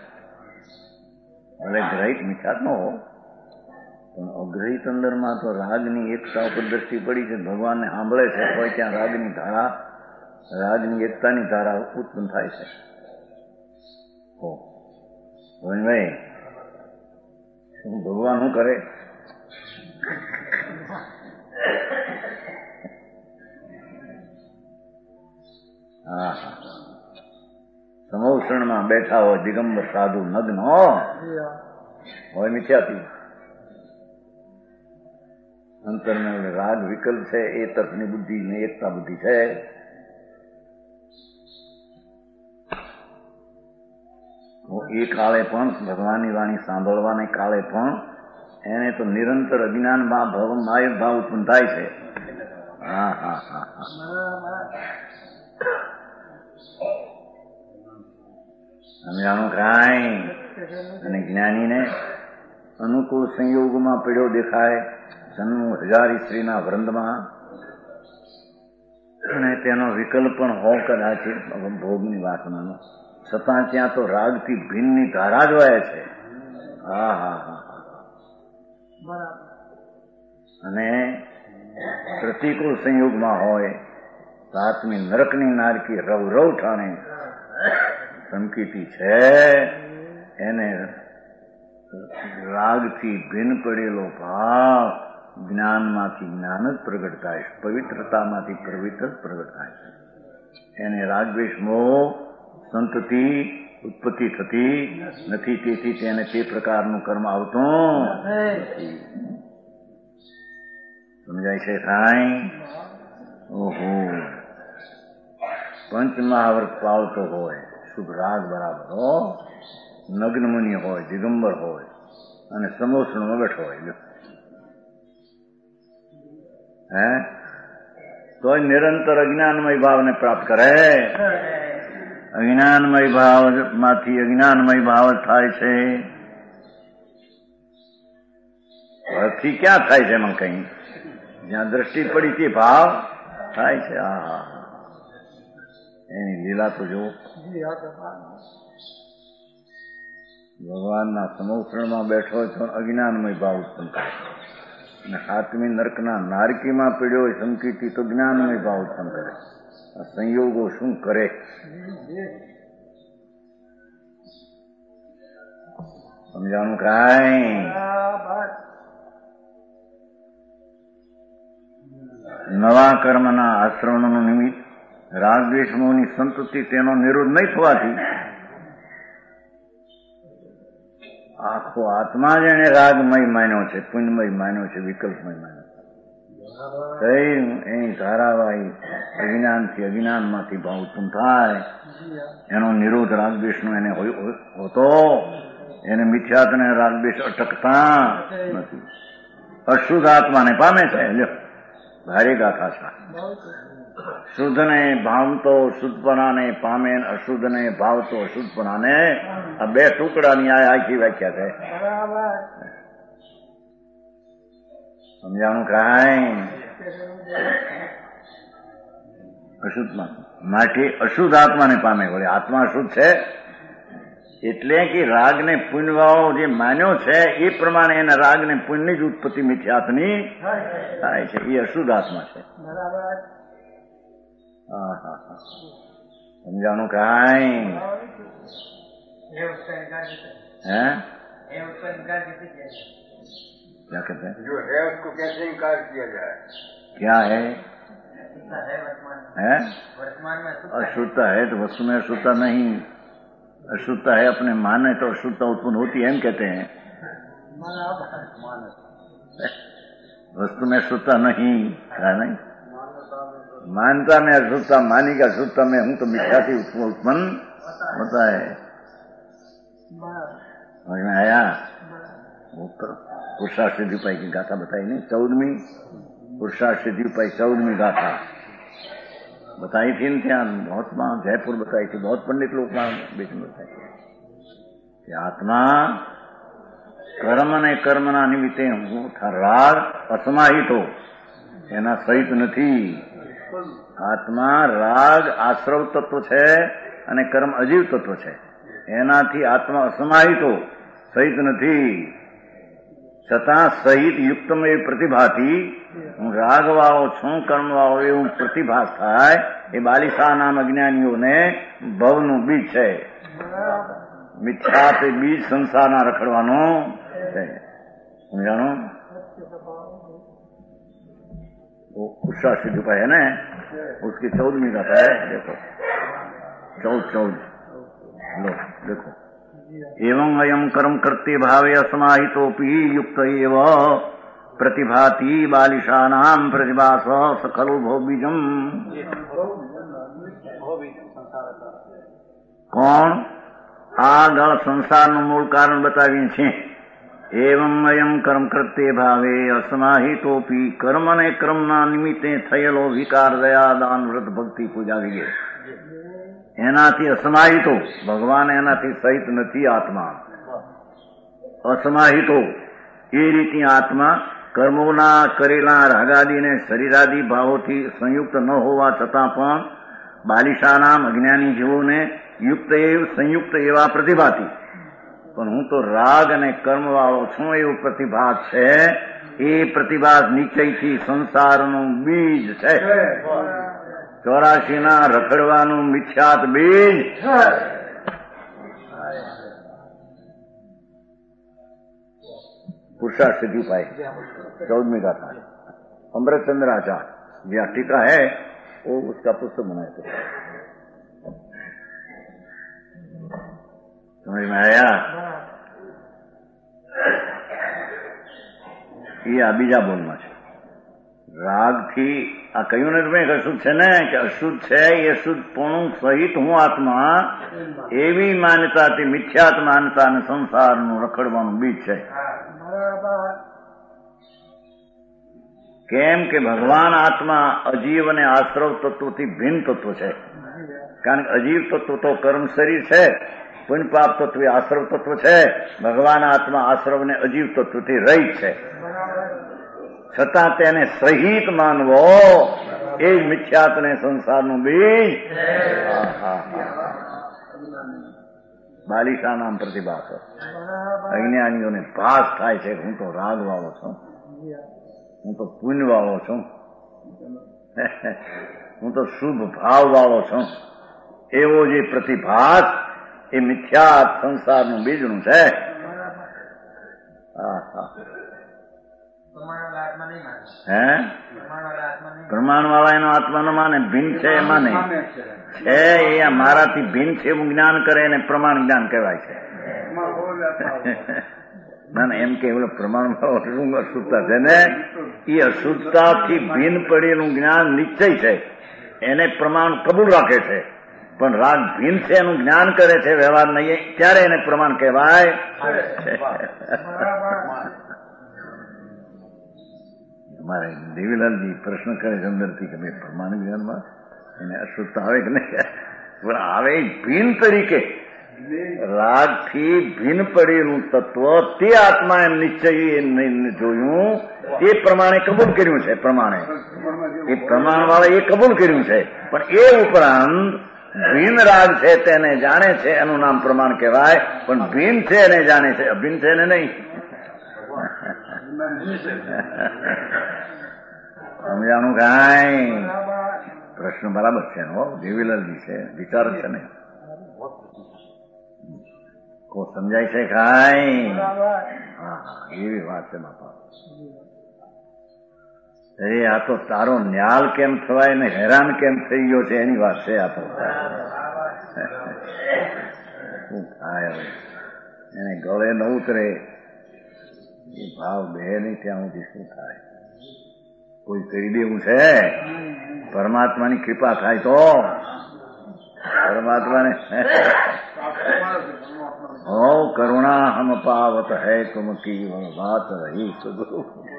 ભલે ગ્રહિત મિથ્યાત ન હો, પણ અગ્રહિત અંદરમાં તો રાગની એકતા ઉપર દ્રષ્ટિ પડી છે. ભગવાનને સાંભળે છે હોય ત્યાં રાગની ધારા, રાગની એકતાની ધારા ઉત્પન્ન થાય છે. ભાઈ શું ભગવાન શું કરે? હા, સમોષણમાં બેઠા હોય દિગંબર સાધુ નગ્ન હોય મિથ્યાથી. અંતરમાં રાગ વિકલ્પ છે એ તરફની બુદ્ધિ ને એકતા બુદ્ધિ છે. એ કાળે પણ ભગવાનની વાણી સાંભળવાને કાળે પણ એને તો નિરંતર અજ્ઞાન માય ભાવ ઉત્પન્ન થાય છે. સમજાણું કાંઈ? અને જ્ઞાનીને અનુકૂળ સંયોગમાં પીડ્યો દેખાય જન્મ 1000 સ્ત્રીના વૃંદમાં, અને તેનો વિકલ્પ પણ હો કદાચ ભોગની વાસનાનો, છતાં ત્યાં તો રાગથી ભિન્નની ધારા જ વહે છે. અને પ્રતિકૂળ સંયોગમાં હોય તો આત્મી નરકની નારકી રવ રવ ઠાણે સંકિતી છે. એને રાગથી ભિન્ન પડેલો ભાવ જ્ઞાનમાંથી જ્ઞાન જ પ્રગટ થાય છે, પવિત્રતામાંથી પવિત્ર પ્રગટ થાય છે. એને રાગદ્વેષ મોહ સંતતિ ઉત્પત્તિ થતી નથી. તેથી તેને તે પ્રકારનું કર્મ આવતું નથી. સમજાય છે કાંઈ? ઓહો, પંચમહાવર્ત પાળતો હોય, શુભ રાગ બરાબર હો, નગ્ન મુનિ હોય, દિગંબર હોય અને સમોષણમાં બેઠો હોય, તોય નિરંતર અજ્ઞાનમય ભાવને પ્રાપ્ત કરે. અજ્ઞાનમય ભાવ માંથી અજ્ઞાનમય ભાવ થાય છે. થી ક્યાં થાય છે? એમાં કઈ જ્યાં દ્રષ્ટિ પડી તે ભાવ થાય છે. એની લીલા તો જો. ભગવાનના સમોષણમાં બેઠો હોય તો અજ્ઞાનમય ભાવ ઉત્પન્ન થાય, અને આત્મી નરકના નારકીમાં પીડ્યો હોય સંકિતી તો જ્ઞાનમય ભાવ ઉત્પન્ન કરે. આ સંયોગો શું કરે? સમજાણું કાંઈ? નવા કર્મના આશ્રવણનું નિમિત્ત રાગદ્વેષ મોહની સંતતિ તેનો નિરોધ નહીં થવાથી આખો આત્મા જેને રાગમય માન્યો છે, પુણ્યમય માન્યો છે, વિકલ્પમય માન્યો છે, એની ધારાવાહી અજ્ઞાનથી અજ્ઞાનમાંથી ભાવ ઉત્પન્ન થાય. એનો નિરોધ રાગદ્વેષનો એને હોતો, એને મિથ્યાત અને રાગદ્વેષ અટકતા નથી. અશુદ્ધ આત્માને પામે છે. ભારે ગાથા છે. શુદ્ધને ભાવતો શુદ્ધપણાને પામે, અશુદ્ધને ભાવતો અશુદ્ધપણાને. આ બે ટુકડાની આ આખી વ્યાખ્યા છે. સમજાણું કાંઈ? અશુદ્ધમાં માટે અશુદ્ધ આત્માને પામે. વળી આત્મા અશુદ્ધ છે એટલે કે રાગને પુણ્યવાળો જે માન્યો છે એ પ્રમાણે એના રાગને પુણ્યની જ ઉત્પત્તિ મિથ્યાત્વની થાય છે. એ અશુદ્ધ આત્મા છે. સમજાણું કાંઈ? हैं? क्या कहते हैं? जो है उसको कैसे इनकार किया जाए? क्या है? है वर्तमान में अशुद्धता है तो वस्तु में अशुद्धता नहीं. अशुद्धता है अपने माने तो अशुद्धता उत्पन्न होती है, हम कहते हैं. वस्तु में अशुद्धता नहीं, क्या नहीं? मानता में अशुद्धता, मानी का अशुद्धता में हूं तो मिथ्याति उत्पन्न होता है. समझ में आया? वो पुरुषार्थ सिद्धि उपाय की गाथा बताई नहीं, 14वीं पुरुषार्थ सिद्धि उपाय 14वीं गाथा बताई थी न. ત્યાં बहुत वहां जयपुर बताई थी, बहुत पंडित लोग वहां बीच में बताई थी कि आत्मा कर्म ने कर्मना निमित्ते હું રાગ અસમાહિત હો એના સહિત નથી. આત્મા રાગ આશ્રવ તત્વ છે અને કર્મ અજીવ તત્વ છે. એનાથી આત્મા અસમાહિત હો, સહિત નથી. છતાં સહિત યુક્તમય પ્રતિભાથી હું રાગવાળો છું, કર્મવાળો એવું પ્રતિભાસ થાય એ બાલિશા નામ અજ્ઞાનીઓને ભવનું બીજ છે. મિથ્યા તે બીજ સંસારના રખડવાનો છે. સમજાણું? वो पुरुषार्थ सिद्धि उपाय है ना, उसकी 14वीं गाथा है. देखो 14 लो देखो. एवं अयम कर्म करते भावे असमाहितोपि युक्त एव प्रतिभाति बालिशानां प्रतिभास सकलो भोबीजम. કોણ? આગળ સંસારનું મૂળ કારણ બતાવીએ છીએ. એવં અયમ કર્મ કરતે ભાવે અસમાહિતોપી કર્મ ને કર્મના નિમિત્તે થયેલો વિકાર, દયા, દાન, વ્રત, ભક્તિ, પૂજા વિગે એનાથી અસમાહિતો. ભગવાન એનાથી સહિત નથી. આત્મા અસમાહિતો એ રીતિ આત્મા કર્મોના કરેલા રાગાદીને શરીરાદી ભાવોથી સંયુક્ત ન હોવા છતાં પણ બાલિશાનામ અજ્ઞાની જીવોને યુક્ત સંયુક્ત એવા પ્રતિભાતી. પણ હું તો રાગ અને કર્મ વાળો છું એવું પ્રતિભાત છે. એ પ્રતિભાત નિશ્ચયથી સંસારનું બીજ છે. 84 રખડવાનું મિથ્યાત બીજ. पुरुषार्थ सिद्धि उपाय 14वीं गाथा अमृतचंद्राचार्य जी टीका है, वो उसका पुस्तक बनाए थे. समझ में आया? ये आ बीजा बोलना છે. રાગથી આ કહ્યું ને તમે અશુદ્ધ છે ને, કે અશુદ્ધ છે એ શુદ્ધપણું સહિત હું આત્મા એવી માન્યતાથી મિથ્યાત માન્યતા અને સંસારનું રખડવાનું બીજ છે. કેમ કે ભગવાન આત્મા અજીવ અને આશ્રવ તત્વથી ભિન્ન તત્વ છે. કારણ કે અજીવ તત્વ તો કર્મ શરીર છે, પુણ્ય પાપ તત્વ આશ્રવ તત્વ છે. ભગવાન આત્મા આશ્રવ ને અજીવ તત્વથી રહિત છે. છતાં તેને સહિત માનવો એ મિથ્યાત ને સંસારનું બીજ. બાલિકા નામ પ્રતિભાસ. અજ્ઞાનીઓને ભાસ થાય છે હું તો રાગ વાળો છું, હું તો પુણ્ય વાળો છું, હું તો શુભ ભાવ વાળો છું. એવો જે પ્રતિભાસ એ મિથ્યાત સંસારનું બીજનું છે. હે પ્રમાણ વાળા એનો આત્મા ન માને, ભિન્ન છે એ માને છે. એ મારાથી ભિન્ન છે એવું જ્ઞાન કરે એને પ્રમાણ જ્ઞાન કહેવાય છે. ના ના એમ કે પ્રમાણ અશુદ્ધતા છે ને, એ અશુદ્ધતાથી ભિન્ન પડેલું જ્ઞાન નિશ્ચય છે, એને પ્રમાણ કબૂલ રાખે છે. પણ રાગ ભિન્ન છે એનું જ્ઞાન કરે છે, વ્યવહાર નહીં, ત્યારે એને પ્રમાણ કહેવાય. हमारे देवीलाल जी प्रश्न करे अंदर थी कि भाई प्रमाण ज्ञान में એને અશુદ્ધતા આવે કે નહીં? પણ આવે ભિન્ન તરીકે રાગ થી ભિન્ન પડેલું તત્વ તે આત્મા એમ નિશ્ચય જોયું, એ પ્રમાણે કબૂલ કર્યું છે. પ્રમાણે એ પ્રમાણ વાળા એ કબૂલ કર્યું છે. પણ એ ઉપરાંત ભિન્ન રાગ છે તેને જાણે છે એનું નામ પ્રમાણ કહેવાય, પણ ભિન્ન છે એને જાણે છે, અભિન્ન છે એને નહીં. સમજાણું કાંઈ? પ્રશ્ન બરાબર છે હો, દેવીલાલજી છે, વિચાર છે ને, કો સમજાય છે કાંઈ? હા, એવી વાત છે બાપા. આ તો તારો ન્યાલ કેમ થવાય ને હેરાન કેમ થઈ ગયો છે એની વાત છે. આ તો શું થાય હવે, એને ગળે ન ઉતરે એ ભાવ બે નહીં ત્યાં સુધી શું થાય? કોઈ કહી દેવું છે? પરમાત્માની કૃપા થાય તો પરમાત્માને હો કરુણા હમ પાવત હૈ તુમ કી વાત રહી સદગુરુ.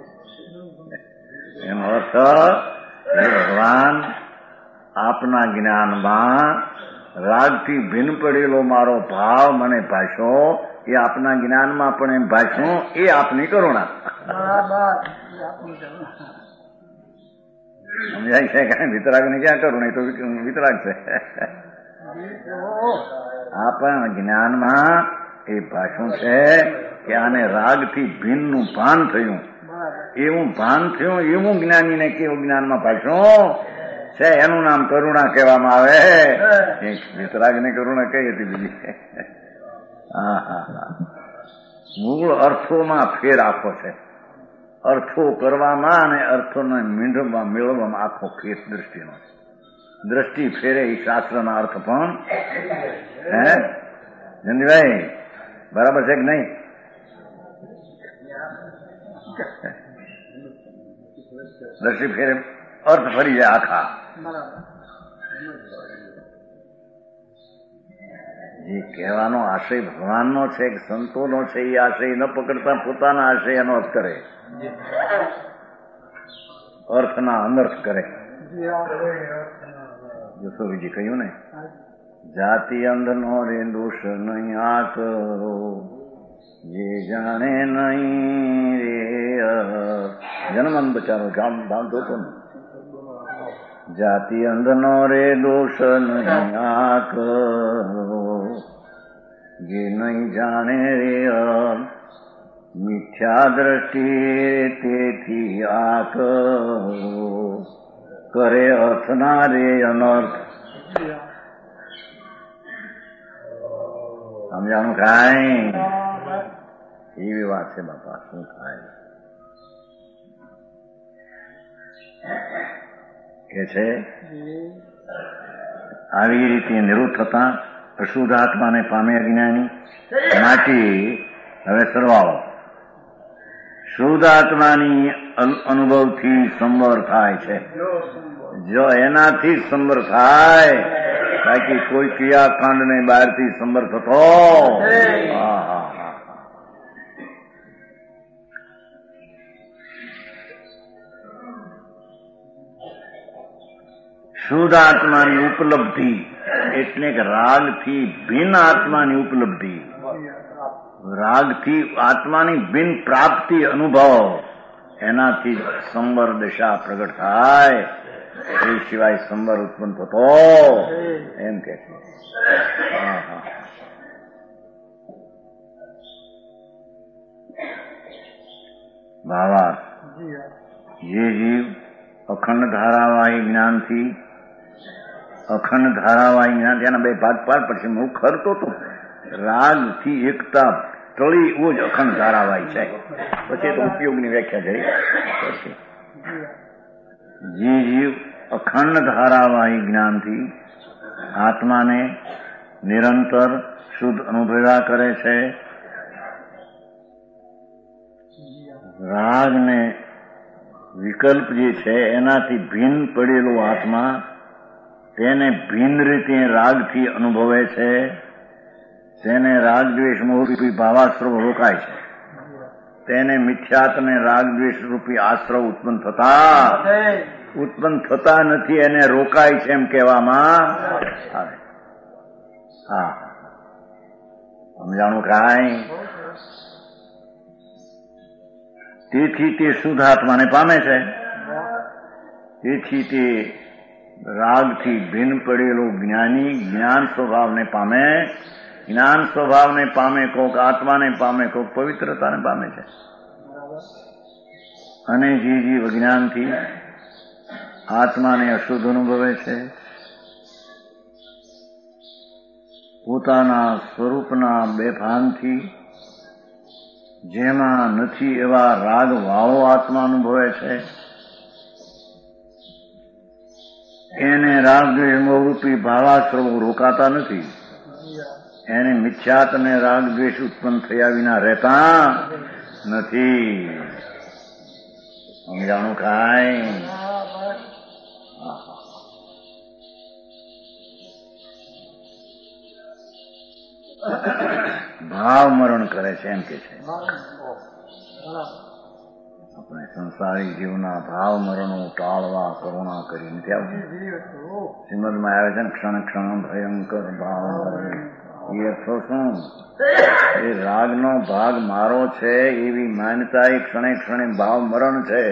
એનો અર્થ હે ભગવાન, આપના જ્ઞાનમાં રાગથી ભિન્ન પડેલો મારો ભાવ મને ભાષ્યો, એ આપના જ્ઞાનમાં પણ એમ ભાષ્યું, એ આપની કરુણા. સમજાય છે કઈ? વિતરાગ ને ક્યાં કરુણા? એ તો વિતરાગ છે. આપણા જ્ઞાનમાં એ ભાષ્યું છે કે આને રાગથી ભિન્નનું ભાન થયું, એવું ભાન થયું, એવું જ્ઞાનીને કેવું જ્ઞાનમાં ભાષ્યું છે, એનું નામ કરુણા કહેવામાં આવે. વિતરાગને કરુણા કઈ હતી બીજી? હા હા હા, મૂળ અર્થોમાં ફેર આખો છે. અર્થો કરવામાં અને અર્થોને મીંડમાં મેળવવામાં આખો ફેર દ્રષ્ટિનો. દ્રષ્ટિ ફેરે એ શાસ્ત્રના અર્થ પણ. હે જયંતિભાઈ, બરાબર છે કે નહીં? દ્રષ્ટિ ફેરે, અર્થ ફરી જાય આખા. જે કહેવાનો આશય ભગવાનનો છે કે સંતોનો છે, એ આશય ન પકડતા પોતાના આશય એનો અર્થ કરે, અર્થના અનર્થ કરે. જસોવીજી કહ્યું ને, જાતિ અંધનો રે દોષ નહીં આ કરો, જે જાણે નહીં રે. જન્મન બચારો ગામ બાંધો તો ને, જાતિ અંધનો રે દોષ નહીં આ કરો, જે નહીં જાણે રે. મિથ્યા દ્રષ્ટિ તેથી આ કરો, કરે અર્થના રે અનર્થ. સમજાણું કાંઈ? એવી વાત છે બાપા. શું થાય કે છે, આવી રીતે નિવૃત્ત થતા અશુદ્ધ આત્માને પામે અજ્ઞાની. માટે હવે સરવાળો, શુદ્ધ આત્માની અનુભવથી સંવર થાય છે. જો એનાથી સંવર થાય, બાકી કોઈ ક્રિયાકાંડ ને બહારથી સંવર થતો. શુદ્ધ આત્માની ઉપલબ્ધિ એટલે કે રાગથી ભિન્ન આત્માની ઉપલબ્ધિ, રાગથી આત્માની ભિન્ન પ્રાપ્તિ અનુભવ, એનાથી સંવર દશા પ્રગટ થાય. એ સિવાય સંવર ઉત્પન્ન થતો એમ કે છે. ભાવાર્થ, જે જીવ અખંડ ધારાવાહી જ્ઞાનથી, અખંડ ધારાવાહી જ્ઞાન, એના બે ભાગ પાડ પછી હું ખરતો હતો. રાગથી એકતા ટળી એવો જ અખંડ ધારાવાહી છે. પછી તો ઉપયોગની વ્યાખ્યા જઈ. પછી જે જીવ અખંડ ધારાવાહી જ્ઞાનથી આત્માને નિરંતર શુદ્ધ અનુભવ્યા કરે છે, રાગને વિકલ્પ જે છે એનાથી ભિન્ન પડેલો આત્મા તેને ભિન્ન રીતે રાગથી અનુભવે છે, તેને રાગ દ્વેષ મોહરૂપી ભાવાશ્રવ રોકાય છે. તેને મિથ્યાત્મને રાગ દ્વેષ રૂપી આશ્રવ ઉત્પન્ન થતા નથી, એને રોકાય છે એમ કહેવામાં આવે. હા, સમજાણું કાંઈ? તેથી તે શુદ્ધ આત્માને પામે છે. તેથી તે રાગથી ભિન્ન પડેલો જ્ઞાની જ્ઞાન સ્વભાવને પામે, જ્ઞાન સ્વભાવને પામે, કોક આત્માને પામે, કોક પવિત્રતાને પામે છે. અને જે જીવ અજ્ઞાનથી આત્માને અશુદ્ધ અનુભવે છે, પોતાના સ્વરૂપના બેભાનથી જેમાં નથી એવા રાગ વાળો આત્મા અનુભવે છે, એને રાગદ્વેષરૂપી ભાવાશ્રવો રોકાતા નથી. એને મિથ્યાત અને રાગદ્વેષ ઉત્પન્ન થયા વિના રહેતા નથી. સમજાણું કાંઈ? ભાવ મરણ કરે છે એમ કે છે. આપણે સંસારી જીવના ભાવ મરણો ટાળવા કરુણા કરી નથી આવતું. શ્રીમદમાં આવે છે ને ક્ષણ ક્ષણ ભયંકર ભાવ મરણ. એ અર્થો શું? એ રાગનો ભાગ મારો છે એવી માન્યતા એ ક્ષણે ક્ષણે ભાવ મરણ છે.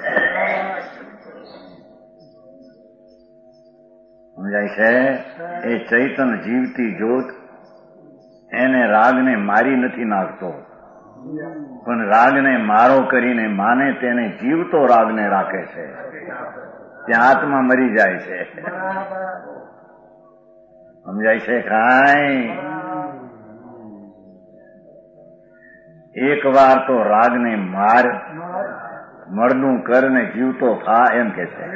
સમજાય છે? એ ચૈતન જીવતી જ્યોત એને રાગને મારી નથી નાખતો, પણ રાગને મારો કરીને માને તેને જીવતો રાગને રાખે છે. ત્યાં આત્મા મરી જાય છે. સમજાય છે કાંઈ? એક વાર તો રાગને માર, મળનું કરને જીવતો થા એમ કે છે.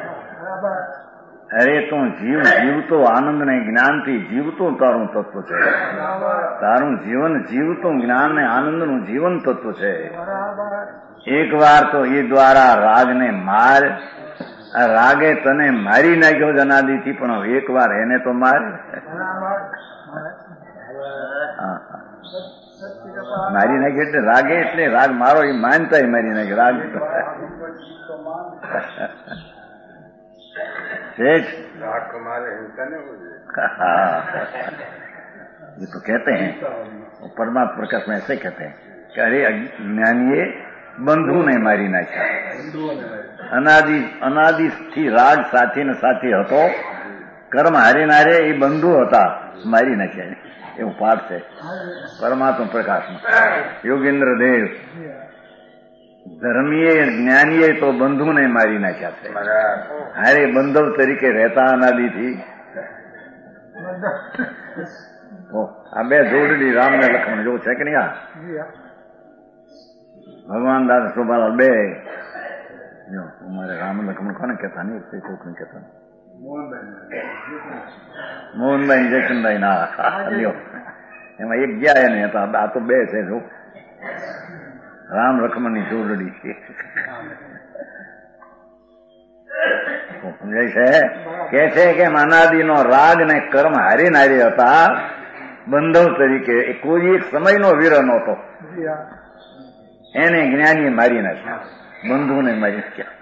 અરે તું જીવતો આનંદ ને જ્ઞાનથી જીવતું તારું તત્વ છે. તારું જીવન જીવતું જ્ઞાન ને આનંદનું જીવન તત્વ છે. એક વાર તો એ દ્વારા રાગને માર. આ રાગે તને મારી નાખ્યો જનાદિથી, પણ એક વાર એને તો માર. મારી નાખ્યો એટલે રાગે એટલે રાગ મારો એ માનતા મારી નાખ્યો રાગ. राग को मारे हिंसा नहीं होगी. ये तो कहते हैं, परमात्मा प्रकाश में ऐसे कहते हैं कि अरे ज्ञानीए બંધુ ને મારી નાખ્યા. અનાદિથી રાગ સાથે ને સાથે હતો, કર્મ હારે નારે એ બંધુ હતા, મારી નાખ્યા. એવું પાઠ છે પરમાત્મા પ્રકાશમાં. યોગેન્દ્ર દેવ ધર્મીએ જ્ઞાનીએ તો બંધુને મારી નાખ્યા છે. હારે બંધવ તરીકે રહેતા અનાદિથી. આ બે જોડડી રામ ને લક્ષ્મણ જેવું છે કે નહીં? આ ભગવાન દાદા શોભાલાલ બે અમારે રામ લક્ષ્મણ કોને કહેતા નહીં, કોઈને કહેતા મોહનભાઈ જયચંદભાઈ ના લ્યો એમાં એક ગયા એને હતા. આ તો બે છે જો રામ લક્ષ્મણની જોડડી છે. સમજાય છે? કે છે કે અનાદિનો રાગ ને કર્મ હારી નારી હતા, બંધવ તરીકે. કોઈ એક સમયનો વીર નહોતો. એને જ્ઞાનીએ મારી નાખ્યા, બંધુને મારી નાખ્યા.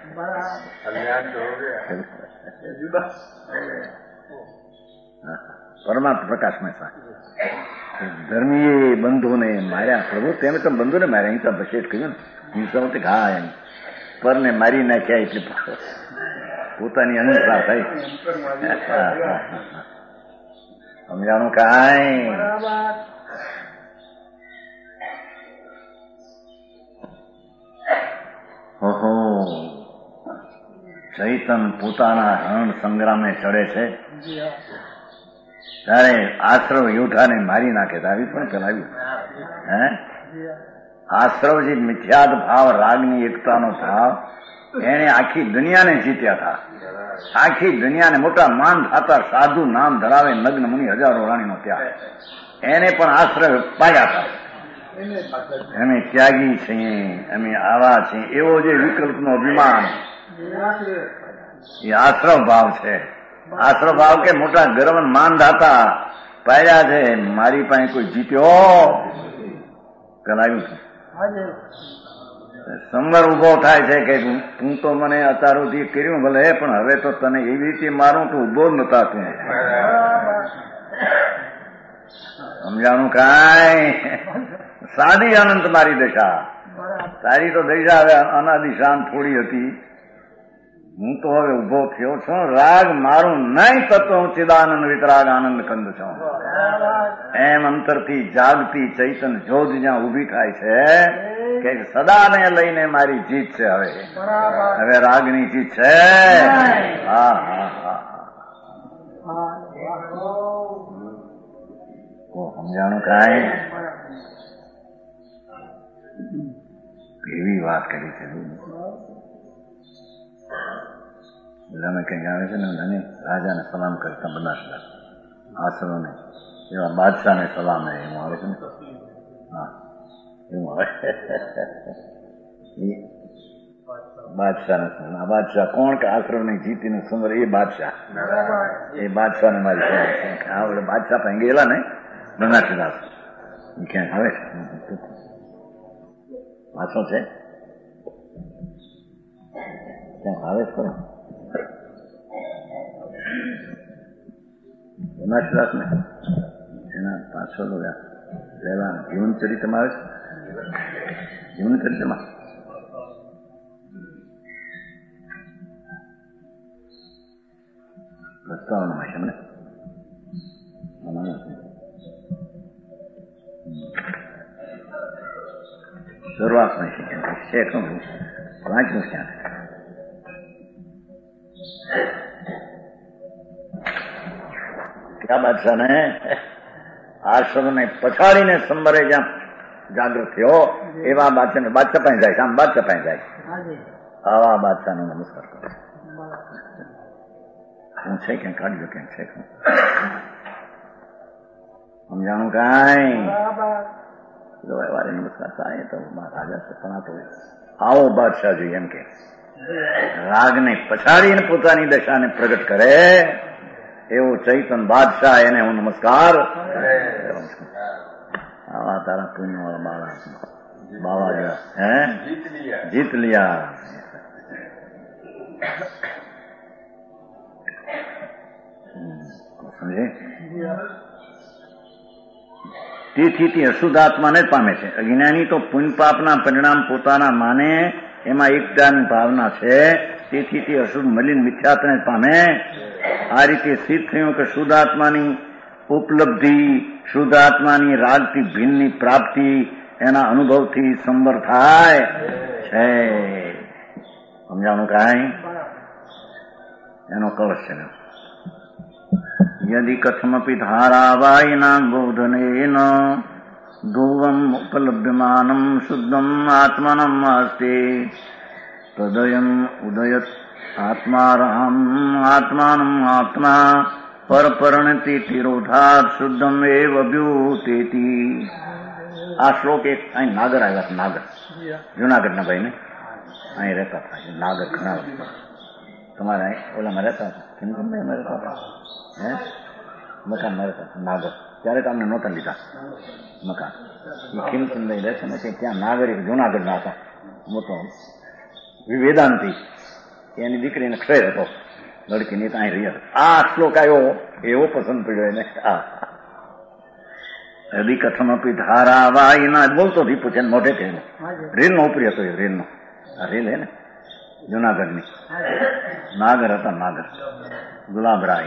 પરમાત્મા પ્રકાશ में ધર્મીએ બંધુને માર્યા. પ્રભુ તેમ તો બંધુને માર્યા. હિંસા બસેટ કહ્યું ને, હિંસા હોતી હા એમ પરને મારી નાખ્યા એટલે પોતાની અહિંસા થઈ. સમજાણું કાંઈ? ઓહો, ચૈતન પોતાના રણ સંગ્રામે ચડે છે ત્યારે આશ્રવ યોઠાને મારી નાખે. આવી પણ ચલાવ્યું હે? આશ્રવ જે મિથ્યાદ ભાવ, રાગની એકતાનો ભાવ, એને આખી દુનિયાને જીત્યા હતા. આખી દુનિયાને મોટા માન થતા સાધુ નામ ધરાવે નગ્ન મુનિ હજારો રાણીનો ત્યાગ, એને પણ આશ્રય પાડ્યા હતા. અમે ત્યાગી છીએ, અમે આવા છીએ એવો જે વિકલ્પનો અભિમાન, એ આશ્રવ ભાવ છે. આશ્રવ ભાવ કે મોટા ગર્વ માન દાતા પાડ્યા છે. મારી પાસે કોઈ જીત્યો કરાવ્યું છે. સંવર ઉભો થાય છે કે તું તો મને અત્યારથી કર્યું ભલે, પણ હવે તો તને એવી રીતે મારું તો ઉભો નતા તું. સમજાણું કાંઈ? સાદી અનંત મારી દશા. તારી તો દશા હવે અનાદિ શાંત થોડી હતી, હું તો હવે ઉભો થયો છું, રાગ મારું નહીં થતો, હું ચિદાનંદ વિતરાગ આનંદ કંદ છું. એમ અંતરથી જાગતી ચૈતન જ્યોત જ્યાં ઉભી થાય છે કે સદાને લઈને મારી જીત છે. હવે રાગની જીત છે. હા હા હા સમજાણું કાંઈ? એવી વાત કરી છે. અમે કંઈક આવે છે ને મને રાજાને સલામ કરતા બનાસતા આસરોને એવા બાદશાહને સલામ એવું આવે છે ને. હા એવું આવે. બાદશાહને સલામ. બાદશાહ કોણ કે આસરોને જીતીને સુંદર એ બાદશાહ. એ બાદશાહને મારી આવડે બાદશાહ પાસે ગયેલા ને બનાસદાસ ક્યાંક આવે છે પાછો છે ક્યાંક આવે છે બનાસદાસ ને એના પાછળ પેલા જીવન ચરિત્રમાં આવે છે. જીવન ચરિત્રમાં પ્રસ્તાવનામાં છે ને શરૂઆતમાં છે પાંચમું ક્યાં ક્યાં બાદશાહને આશ્રમને પછાડીને સંબરે જ્યાં જાગૃત થયો એવા બાદશાહને બાદશાહ પાસે જાય. આમ બાદશાહ પાસે જાય. આવા બાદશાહનો નમસ્કાર કરો. હું છે ક્યાં કાઢજો ક્યાંક છે સમજાણું કાંઈ? વારે નમસ્કાર થાય તો રાજા છે પણ આ તો આવો બાદશાહ જોઈએ એમ કે રાગને પછાડીને પોતાની દશાને પ્રગટ કરે એવો ચૈતન બાદશાહ એને હું નમસ્કાર. આવા તારા પુણ્ય વાળા બાવા ગયા હે જીત લિયા. સમજે? તેથી તે અશુદ્ધ આત્માને જ પામે છે. અજ્ઞાની તો પુણ્ય પાપના પરિણામ પોતાના માને એમાં એકતાની ભાવના છે. તેથી તે અશુદ્ધ મલિન મિથ્યાત્વને જ પામે. આ રીતે સિદ્ધ થયું કે શુદ્ધ આત્માની ઉપલબ્ધિ, શુદ્ધ આત્માની રાગથી ભિન્નની પ્રાપ્તિ એના અનુભવથી સંબર થાય છે. સમજાણું કાંઈ? એનો કળશ છે. યદિ કથમપી ધારાવાયના બોધનેન ધ્રુવમ ઉપલભ્યમાનમ શુદ્ધમ આત્માનમ અસ્તિ તદયમ ઉદયત આત્મારહમ આત્માનમ આત્મા પરપરણતિ તિરોધાત શુદ્ધમ એવ અભ્યુતેતિ. આ શ્લોક એક અહીં નાગર આવ્યા હતા. નાગર જુનાગઢના ભાઈ ને અહીં રહેતા હતા. નાગર ઘણા તમારે ઓલામાં રહેતા હતા. કેમ રહેતા હતા હે મકાનમાં રહેતા નાગર. ત્યારે તો અમને નહોતા લીધા મકાન. એ ખીમચંદ રહે છે ને ત્યાં નાગરિક જુનાગઢના હતા. મોટો વેદાંતિ એની દીકરીને ક્ષય હતો લડકીની તો અહીં રહ્યા. આ શ્લોક આવ્યો એવો પસંદ પડ્યો એને. હદી કથમપી ધારા વાયના બોલતો થી પૂછે મોઢે કે રેલ નો ઉપરી હતો. એ રેલ નો આ રેલ હે ને જુનાગઢની. નાગર હતા નાગર. ગુલાબરાય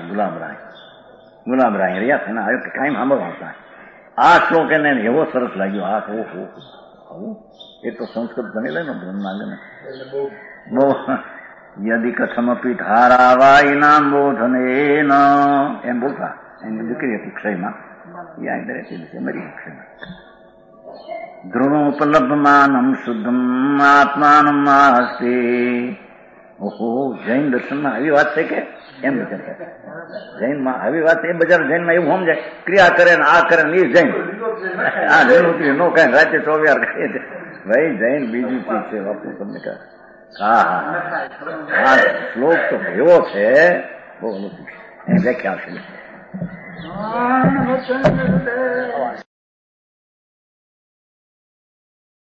રહ્યા છે ને આવ્યો કે કાંઈ સાંભળવા. આ શ્લોક એને એવો સરસ લાગ્યો. આ હો એ તો સંસ્કૃત ગણી લે ને નાગરને બહુ. યદિ કથમપી ધારાવાયના બોધનેન એમ બોલતા. એની દીકરી હતી ક્ષયમાં. મરી ક્ષયમાં. ધ્રુવ ઉપલબ્ધમાનમ શુદ્ધમ આત્માનમ અસ્તિ. ઓહો જૈન દર્શનમાં આવી વાત છે કે એમ વિચાર જૈનમાં આવી વાત એ બજાર જૈનમાં એવું સમજાય ક્રિયા કરે ને આ કરે ને એ જૈન. આ જૈન નો કઈ રાતે ચોવ્યાર કરીએ છે ભાઈ. જૈન બીજી ચીજ છે બાપુ તમને કહે. હા હા શ્લોક તો એવો છે બહુ વ્યાખ્યા આવશે.